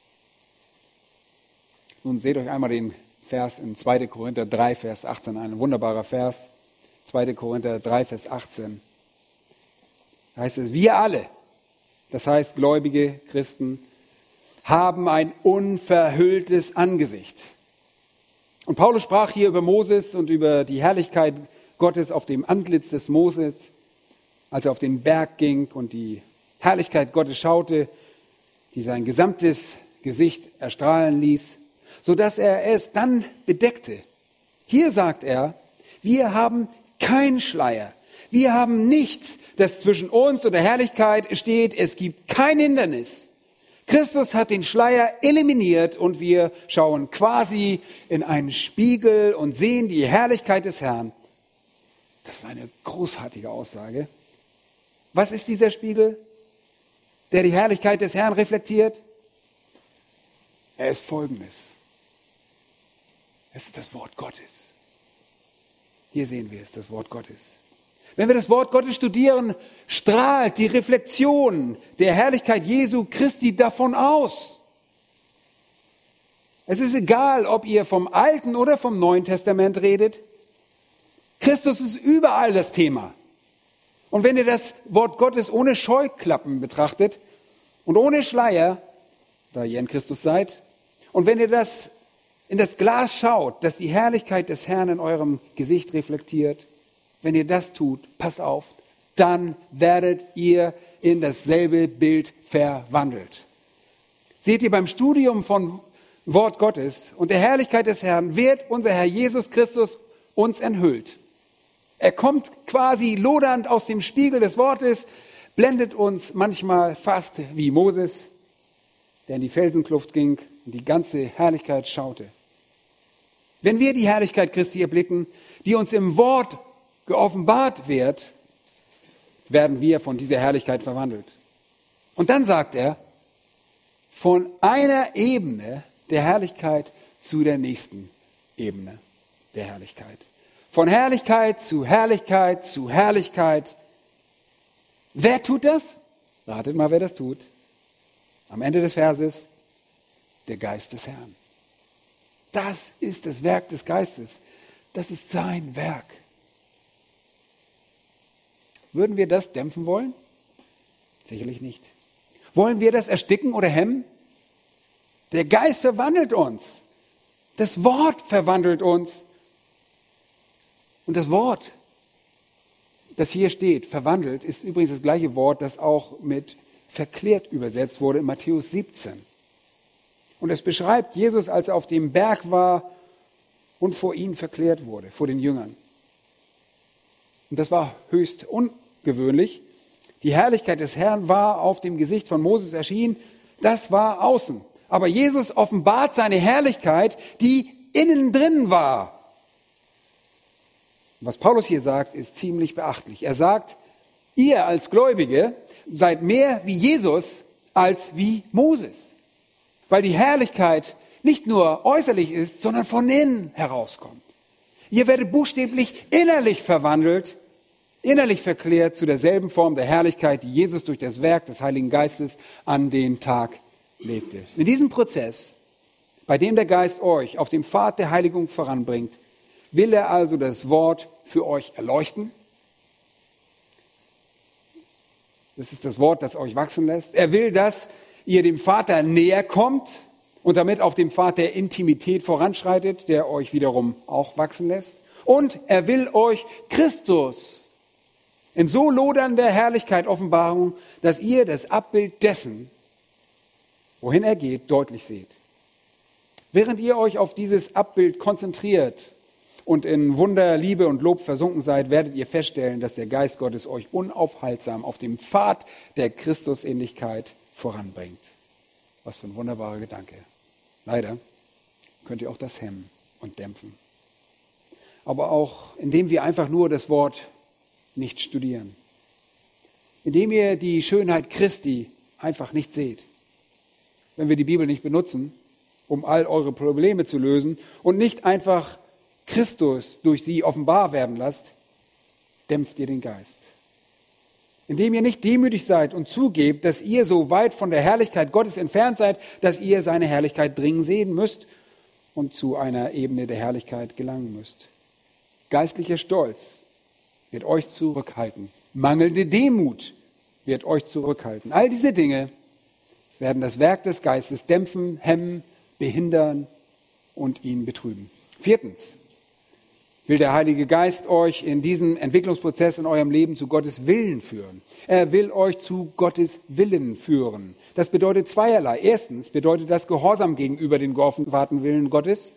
Nun seht euch einmal den Vers in zweiter Korinther drei, Vers achtzehn an. Ein wunderbarer Vers. zweiter Korinther drei, Vers achtzehn. Da heißt es, wir alle, das heißt gläubige Christen, haben ein unverhülltes Angesicht. Und Paulus sprach hier über Moses und über die Herrlichkeit Gottes auf dem Antlitz des Moses, als er auf den Berg ging und die Herrlichkeit Gottes schaute, die sein gesamtes Gesicht erstrahlen ließ, sodass er es dann bedeckte. Hier sagt er, wir haben keinen Schleier. Wir haben nichts, das zwischen uns und der Herrlichkeit steht. Es gibt kein Hindernis. Christus hat den Schleier eliminiert und wir schauen quasi in einen Spiegel und sehen die Herrlichkeit des Herrn. Das ist eine großartige Aussage. Was ist dieser Spiegel, der die Herrlichkeit des Herrn reflektiert? Er ist Folgendes. Es ist das Wort Gottes. Hier sehen wir es, das Wort Gottes. Wenn wir das Wort Gottes studieren, strahlt die Reflexion der Herrlichkeit Jesu Christi davon aus. Es ist egal, ob ihr vom Alten oder vom Neuen Testament redet. Christus ist überall das Thema. Und wenn ihr das Wort Gottes ohne Scheuklappen betrachtet und ohne Schleier, da ihr in Christus seid, und wenn ihr das in das Glas schaut, das die Herrlichkeit des Herrn in eurem Gesicht reflektiert, wenn ihr das tut, passt auf, dann werdet ihr in dasselbe Bild verwandelt. Seht ihr, beim Studium von Wort Gottes und der Herrlichkeit des Herrn wird unser Herr Jesus Christus uns enthüllt. Er kommt quasi lodernd aus dem Spiegel des Wortes, blendet uns manchmal fast wie Moses, der in die Felsenkluft ging und die ganze Herrlichkeit schaute. Wenn wir die Herrlichkeit Christi erblicken, die uns im Wort geoffenbart wird, werden wir von dieser Herrlichkeit verwandelt. Und dann sagt er, von einer Ebene der Herrlichkeit zu der nächsten Ebene der Herrlichkeit. Von Herrlichkeit zu Herrlichkeit zu Herrlichkeit. Wer tut das? Ratet mal, wer das tut. Am Ende des Verses, der Geist des Herrn. Das ist das Werk des Geistes. Das ist sein Werk. Würden wir das dämpfen wollen? Sicherlich nicht. Wollen wir das ersticken oder hemmen? Der Geist verwandelt uns. Das Wort verwandelt uns. Und das Wort, das hier steht, verwandelt, ist übrigens das gleiche Wort, das auch mit verklärt übersetzt wurde in Matthäus siebzehn. Und es beschreibt Jesus, als er auf dem Berg war und vor ihnen verklärt wurde, vor den Jüngern. Und das war höchst ungewöhnlich. Die Herrlichkeit des Herrn war auf dem Gesicht von Moses erschienen. Das war außen. Aber Jesus offenbart seine Herrlichkeit, die innen drin war. Was Paulus hier sagt, ist ziemlich beachtlich. Er sagt, ihr als Gläubige seid mehr wie Jesus als wie Moses. Weil die Herrlichkeit nicht nur äußerlich ist, sondern von innen herauskommt. Ihr werdet buchstäblich innerlich verwandelt, innerlich verklärt zu derselben Form der Herrlichkeit, die Jesus durch das Werk des Heiligen Geistes an den Tag legte. In diesem Prozess, bei dem der Geist euch auf dem Pfad der Heiligung voranbringt, will er also das Wort für euch erleuchten. Das ist das Wort, das euch wachsen lässt. Er will, dass ihr dem Vater näher kommt und damit auf dem Pfad der Intimität voranschreitet, der euch wiederum auch wachsen lässt. Und er will euch Christus in so lodernder Herrlichkeit offenbaren, dass ihr das Abbild dessen, wohin er geht, deutlich seht. Während ihr euch auf dieses Abbild konzentriert und in Wunder, Liebe und Lob versunken seid, werdet ihr feststellen, dass der Geist Gottes euch unaufhaltsam auf dem Pfad der Christusähnlichkeit voranbringt. Was für ein wunderbarer Gedanke. Leider könnt ihr auch das hemmen und dämpfen. Aber auch indem wir einfach nur das Wort nicht studieren. Indem ihr die Schönheit Christi einfach nicht seht. Wenn wir die Bibel nicht benutzen, um all eure Probleme zu lösen und nicht einfach Christus durch sie offenbar werden lasst, dämpft ihr den Geist. Indem ihr nicht demütig seid und zugebt, dass ihr so weit von der Herrlichkeit Gottes entfernt seid, dass ihr seine Herrlichkeit dringend sehen müsst und zu einer Ebene der Herrlichkeit gelangen müsst. Geistlicher Stolz wird euch zurückhalten. Mangelnde Demut wird euch zurückhalten. All diese Dinge werden das Werk des Geistes dämpfen, hemmen, behindern und ihn betrüben. Viertens will der Heilige Geist euch in diesem Entwicklungsprozess in eurem Leben zu Gottes Willen führen. Er will euch zu Gottes Willen führen. Das bedeutet zweierlei. Erstens bedeutet das Gehorsam gegenüber den geoffenbarten Willen Gottes,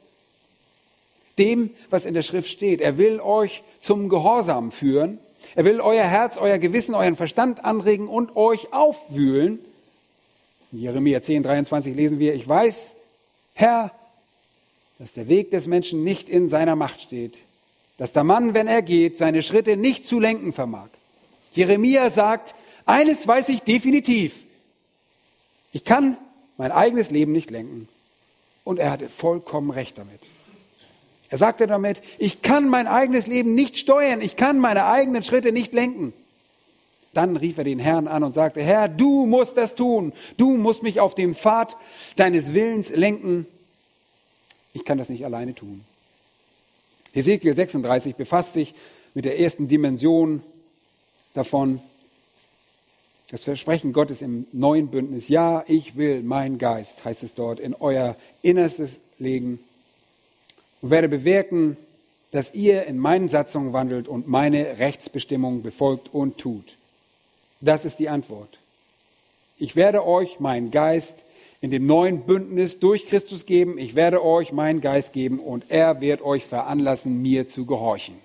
dem, was in der Schrift steht. Er will euch zum Gehorsam führen. Er will euer Herz, euer Gewissen, euren Verstand anregen und euch aufwühlen. In Jeremia zehn, dreiundzwanzig lesen wir, ich weiß, Herr, dass der Weg des Menschen nicht in seiner Macht steht, dass der Mann, wenn er geht, seine Schritte nicht zu lenken vermag. Jeremia sagt, eines weiß ich definitiv, ich kann mein eigenes Leben nicht lenken. Und er hatte vollkommen recht damit. Er sagte damit, ich kann mein eigenes Leben nicht steuern, ich kann meine eigenen Schritte nicht lenken. Dann rief er den Herrn an und sagte, Herr, du musst das tun, du musst mich auf dem Pfad deines Willens lenken. Ich kann das nicht alleine tun. Hesekiel sechsunddreißig befasst sich mit der ersten Dimension davon. Das Versprechen Gottes im neuen Bündnis. Ja, ich will meinen Geist, heißt es dort, in euer Innerstes legen und werde bewirken, dass ihr in meinen Satzungen wandelt und meine Rechtsbestimmungen befolgt und tut. Das ist die Antwort. Ich werde euch meinen Geist in dem neuen Bündnis durch Christus geben. Ich werde euch meinen Geist geben und er wird euch veranlassen, mir zu gehorchen.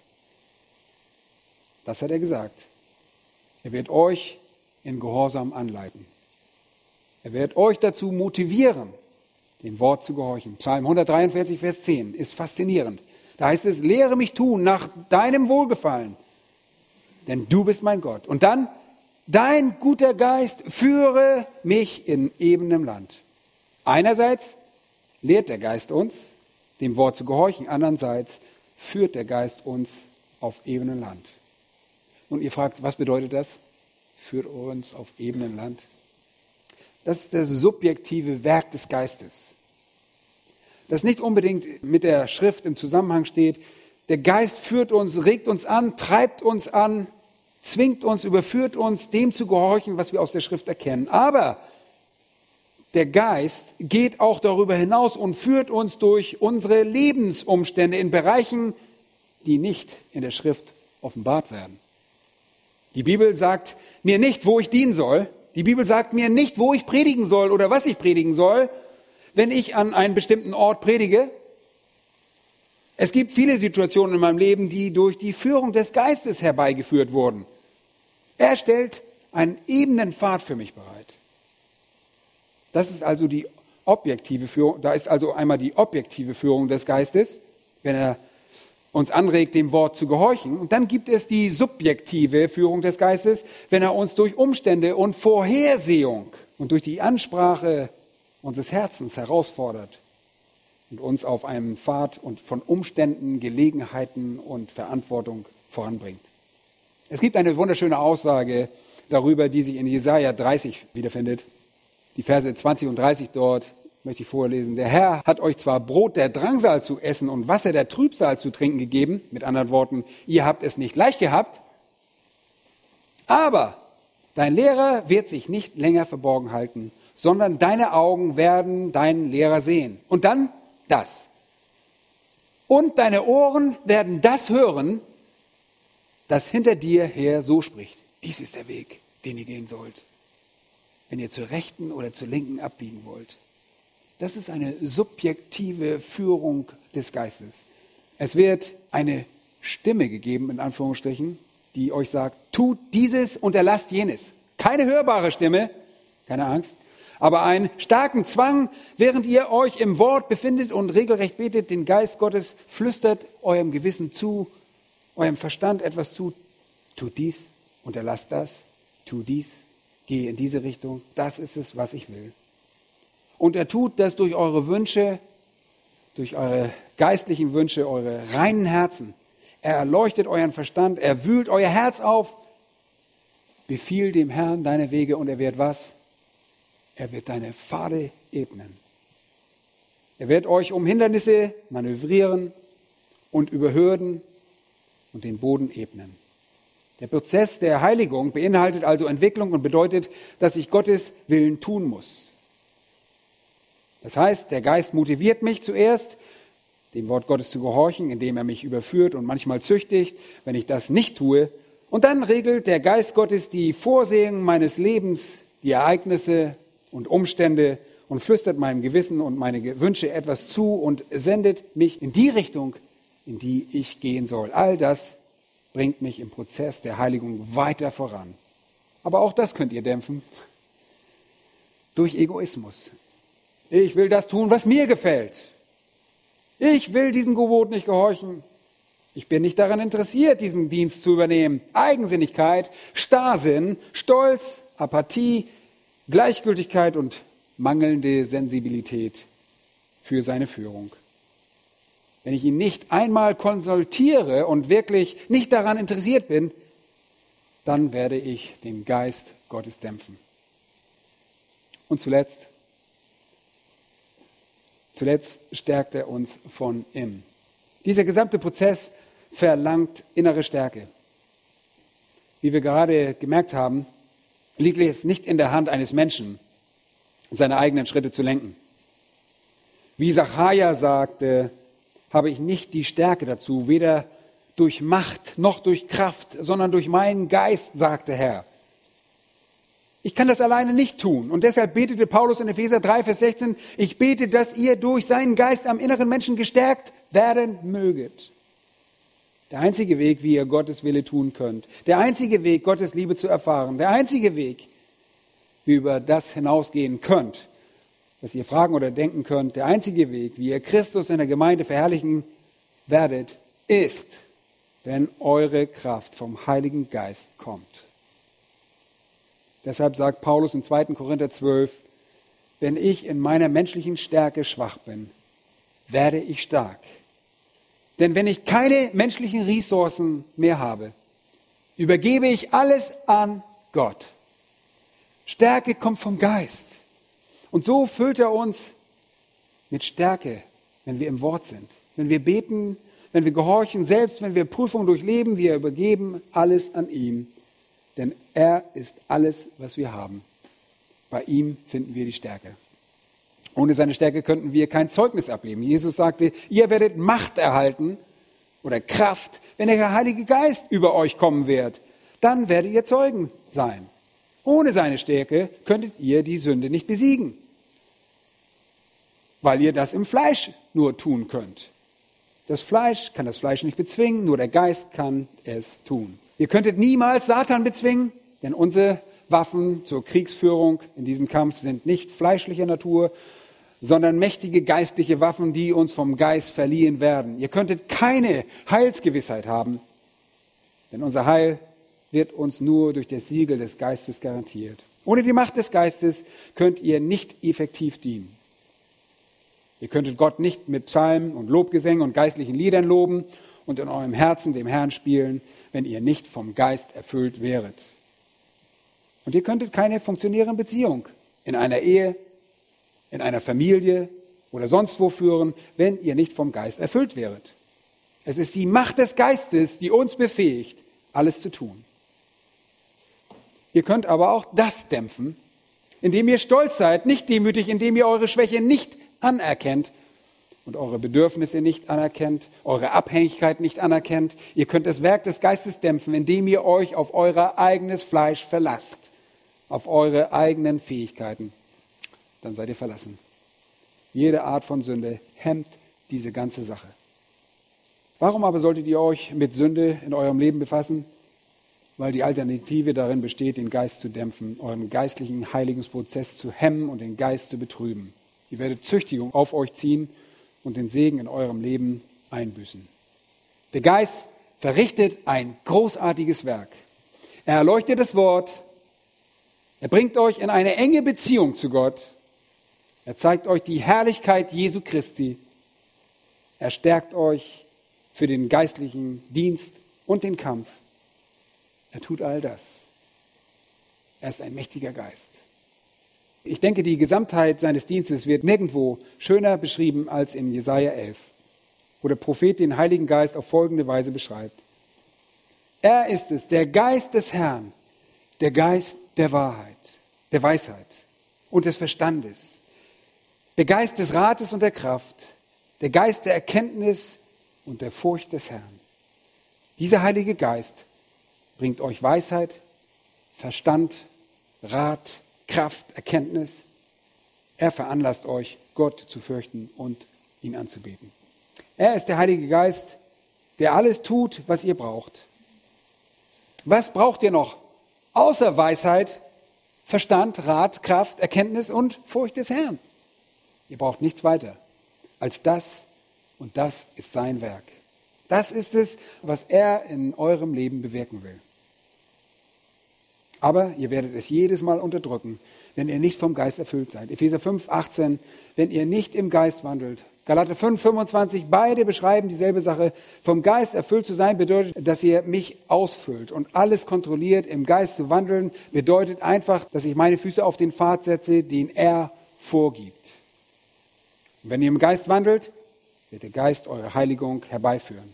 Das hat er gesagt. Er wird euch in Gehorsam anleiten. Er wird euch dazu motivieren, dem Wort zu gehorchen. Psalm hundertdreiundvierzig, Vers zehn ist faszinierend. Da heißt es, lehre mich tun nach deinem Wohlgefallen, denn du bist mein Gott. Und dann, dein guter Geist führe mich in ebenem Land. Einerseits lehrt der Geist uns, dem Wort zu gehorchen. Andererseits führt der Geist uns auf ebenem Land. Und ihr fragt, was bedeutet das? Führt uns auf ebenem Land. Das ist das subjektive Werk des Geistes. Das nicht unbedingt mit der Schrift im Zusammenhang steht. Der Geist führt uns, regt uns an, treibt uns an, zwingt uns, überführt uns, dem zu gehorchen, was wir aus der Schrift erkennen. Aber der Geist geht auch darüber hinaus und führt uns durch unsere Lebensumstände in Bereichen, die nicht in der Schrift offenbart werden. Die Bibel sagt mir nicht, wo ich dienen soll. Die Bibel sagt mir nicht, wo ich predigen soll oder was ich predigen soll, wenn ich an einen bestimmten Ort predige. Es gibt viele Situationen in meinem Leben, die durch die Führung des Geistes herbeigeführt wurden. Er stellt einen ebenen Pfad für mich bereit. Das ist also die objektive Führung. Da ist also einmal die objektive Führung des Geistes, wenn er uns anregt, dem Wort zu gehorchen. Und dann gibt es die subjektive Führung des Geistes, wenn er uns durch Umstände und Vorhersehung und durch die Ansprache unseres Herzens herausfordert und uns auf einem Pfad und von Umständen, Gelegenheiten und Verantwortung voranbringt. Es gibt eine wunderschöne Aussage darüber, die sich in Jesaja dreißig wiederfindet. Die Verse zwanzig und dreißig dort möchte ich vorlesen. Der Herr hat euch zwar Brot der Drangsal zu essen und Wasser der Trübsal zu trinken gegeben, mit anderen Worten, ihr habt es nicht leicht gehabt, aber dein Lehrer wird sich nicht länger verborgen halten, sondern deine Augen werden deinen Lehrer sehen. Und dann das. Und deine Ohren werden das hören, das hinter dir her so spricht. Dies ist der Weg, den ihr gehen sollt, wenn ihr zur rechten oder zur linken abbiegen wollt. Das ist eine subjektive Führung des Geistes. Es wird eine Stimme gegeben, in Anführungsstrichen, die euch sagt, tut dieses und erlasst jenes. Keine hörbare Stimme, keine Angst, aber einen starken Zwang, während ihr euch im Wort befindet und regelrecht betet, den Geist Gottes flüstert eurem Gewissen zu, eurem Verstand etwas zu. Tut dies und erlasst das, tu dies, geh in diese Richtung, das ist es, was ich will. Und er tut das durch eure Wünsche, durch eure geistlichen Wünsche, eure reinen Herzen. Er erleuchtet euren Verstand, er wühlt euer Herz auf. Befiehl dem Herrn deine Wege und er wird was? Er wird deine Pfade ebnen. Er wird euch um Hindernisse manövrieren und über Hürden und den Boden ebnen. Der Prozess der Heiligung beinhaltet also Entwicklung und bedeutet, dass ich Gottes Willen tun muss. Das heißt, der Geist motiviert mich zuerst, dem Wort Gottes zu gehorchen, indem er mich überführt und manchmal züchtigt, wenn ich das nicht tue. Und dann regelt der Geist Gottes die Vorsehungen meines Lebens, die Ereignisse und Umstände und flüstert meinem Gewissen und meine Wünsche etwas zu und sendet mich in die Richtung, in die ich gehen soll. All das bringt mich im Prozess der Heiligung weiter voran. Aber auch das könnt ihr dämpfen durch Egoismus. Ich will das tun, was mir gefällt. Ich will diesem Gebot nicht gehorchen. Ich bin nicht daran interessiert, diesen Dienst zu übernehmen. Eigensinnigkeit, Starrsinn, Stolz, Apathie, Gleichgültigkeit und mangelnde Sensibilität für seine Führung. Wenn ich ihn nicht einmal konsultiere und wirklich nicht daran interessiert bin, dann werde ich den Geist Gottes dämpfen. Und zuletzt, zuletzt stärkt er uns von innen. Dieser gesamte Prozess verlangt innere Stärke. Wie wir gerade gemerkt haben, liegt es nicht in der Hand eines Menschen, seine eigenen Schritte zu lenken. Wie Sacharja sagte, habe ich nicht die Stärke dazu, weder durch Macht noch durch Kraft, sondern durch meinen Geist, sagte Herr. Ich kann das alleine nicht tun. Und deshalb betete Paulus in Epheser drei, Vers sechzehn, ich bete, dass ihr durch seinen Geist am inneren Menschen gestärkt werden möget. Der einzige Weg, wie ihr Gottes Wille tun könnt, der einzige Weg, Gottes Liebe zu erfahren, der einzige Weg, wie ihr über das hinausgehen könnt, was ihr fragen oder denken könnt, der einzige Weg, wie ihr Christus in der Gemeinde verherrlichen werdet, ist, wenn eure Kraft vom Heiligen Geist kommt. Deshalb sagt Paulus in zweiter Korinther zwölf, wenn ich in meiner menschlichen Stärke schwach bin, werde ich stark. Denn wenn ich keine menschlichen Ressourcen mehr habe, übergebe ich alles an Gott. Stärke kommt vom Geist. Und so füllt er uns mit Stärke, wenn wir im Wort sind. Wenn wir beten, wenn wir gehorchen, selbst wenn wir Prüfungen durchleben, wir übergeben alles an ihm. Denn er ist alles, was wir haben. Bei ihm finden wir die Stärke. Ohne seine Stärke könnten wir kein Zeugnis ablegen. Jesus sagte, ihr werdet Macht erhalten oder Kraft, wenn der Heilige Geist über euch kommen wird. Dann werdet ihr Zeugen sein. Ohne seine Stärke könntet ihr die Sünde nicht besiegen, weil ihr das im Fleisch nur tun könnt. Das Fleisch kann das Fleisch nicht bezwingen, nur der Geist kann es tun. Ihr könntet niemals Satan bezwingen, denn unsere Waffen zur Kriegsführung in diesem Kampf sind nicht fleischlicher Natur, sondern mächtige geistliche Waffen, die uns vom Geist verliehen werden. Ihr könntet keine Heilsgewissheit haben, denn unser Heil wird uns nur durch das Siegel des Geistes garantiert. Ohne die Macht des Geistes könnt ihr nicht effektiv dienen. Ihr könntet Gott nicht mit Psalmen und Lobgesängen und geistlichen Liedern loben und in eurem Herzen dem Herrn spielen, wenn ihr nicht vom Geist erfüllt wäret. Und ihr könntet keine funktionierende Beziehung in einer Ehe, in einer Familie oder sonst wo führen, wenn ihr nicht vom Geist erfüllt wäret. Es ist die Macht des Geistes, die uns befähigt, alles zu tun. Ihr könnt aber auch das dämpfen, indem ihr stolz seid, nicht demütig, indem ihr eure Schwäche nicht anerkennt und eure Bedürfnisse nicht anerkennt, eure Abhängigkeit nicht anerkennt. Ihr könnt das Werk des Geistes dämpfen, indem ihr euch auf euer eigenes Fleisch verlasst, auf eure eigenen Fähigkeiten. Dann seid ihr verlassen. Jede Art von Sünde hemmt diese ganze Sache. Warum aber solltet ihr euch mit Sünde in eurem Leben befassen? Weil die Alternative darin besteht, den Geist zu dämpfen, euren geistlichen Heiligungsprozess zu hemmen und den Geist zu betrüben. Ihr werdet Züchtigung auf euch ziehen und den Segen in eurem Leben einbüßen. Der Geist verrichtet ein großartiges Werk. Er erleuchtet das Wort, er bringt euch in eine enge Beziehung zu Gott, er zeigt euch die Herrlichkeit Jesu Christi, er stärkt euch für den geistlichen Dienst und den Kampf. Er tut all das. Er ist ein mächtiger Geist. Ich denke, die Gesamtheit seines Dienstes wird nirgendwo schöner beschrieben als in Jesaja elf, wo der Prophet den Heiligen Geist auf folgende Weise beschreibt. Er ist es, der Geist des Herrn, der Geist der Wahrheit, der Weisheit und des Verstandes, der Geist des Rates und der Kraft, der Geist der Erkenntnis und der Furcht des Herrn. Dieser Heilige Geist bringt euch Weisheit, Verstand, Rat, Kraft, Erkenntnis. Er veranlasst euch, Gott zu fürchten und ihn anzubeten. Er ist der Heilige Geist, der alles tut, was ihr braucht. Was braucht ihr noch? Außer Weisheit, Verstand, Rat, Kraft, Erkenntnis und Furcht des Herrn. Ihr braucht nichts weiter als das, und das ist sein Werk. Das ist es, was er in eurem Leben bewirken will. Aber ihr werdet es jedes Mal unterdrücken, wenn ihr nicht vom Geist erfüllt seid. Epheser fünf, achtzehn, wenn ihr nicht im Geist wandelt. Galater fünf, fünfundzwanzig, beide beschreiben dieselbe Sache. Vom Geist erfüllt zu sein bedeutet, dass ihr mich ausfüllt und alles kontrolliert. Im Geist zu wandeln bedeutet einfach, dass ich meine Füße auf den Pfad setze, den er vorgibt. Und wenn ihr im Geist wandelt, wird der Geist eure Heiligung herbeiführen.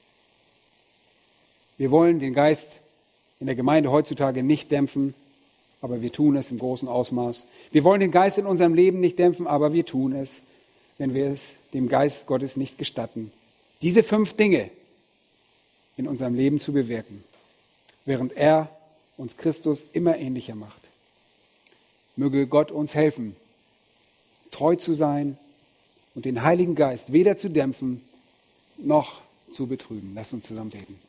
Wir wollen den Geist in der Gemeinde heutzutage nicht dämpfen, aber wir tun es im großen Ausmaß. Wir wollen den Geist in unserem Leben nicht dämpfen, aber wir tun es, wenn wir es dem Geist Gottes nicht gestatten, diese fünf Dinge in unserem Leben zu bewirken, während er uns Christus immer ähnlicher macht. Möge Gott uns helfen, treu zu sein und den Heiligen Geist weder zu dämpfen noch zu betrüben. Lasst uns zusammen beten.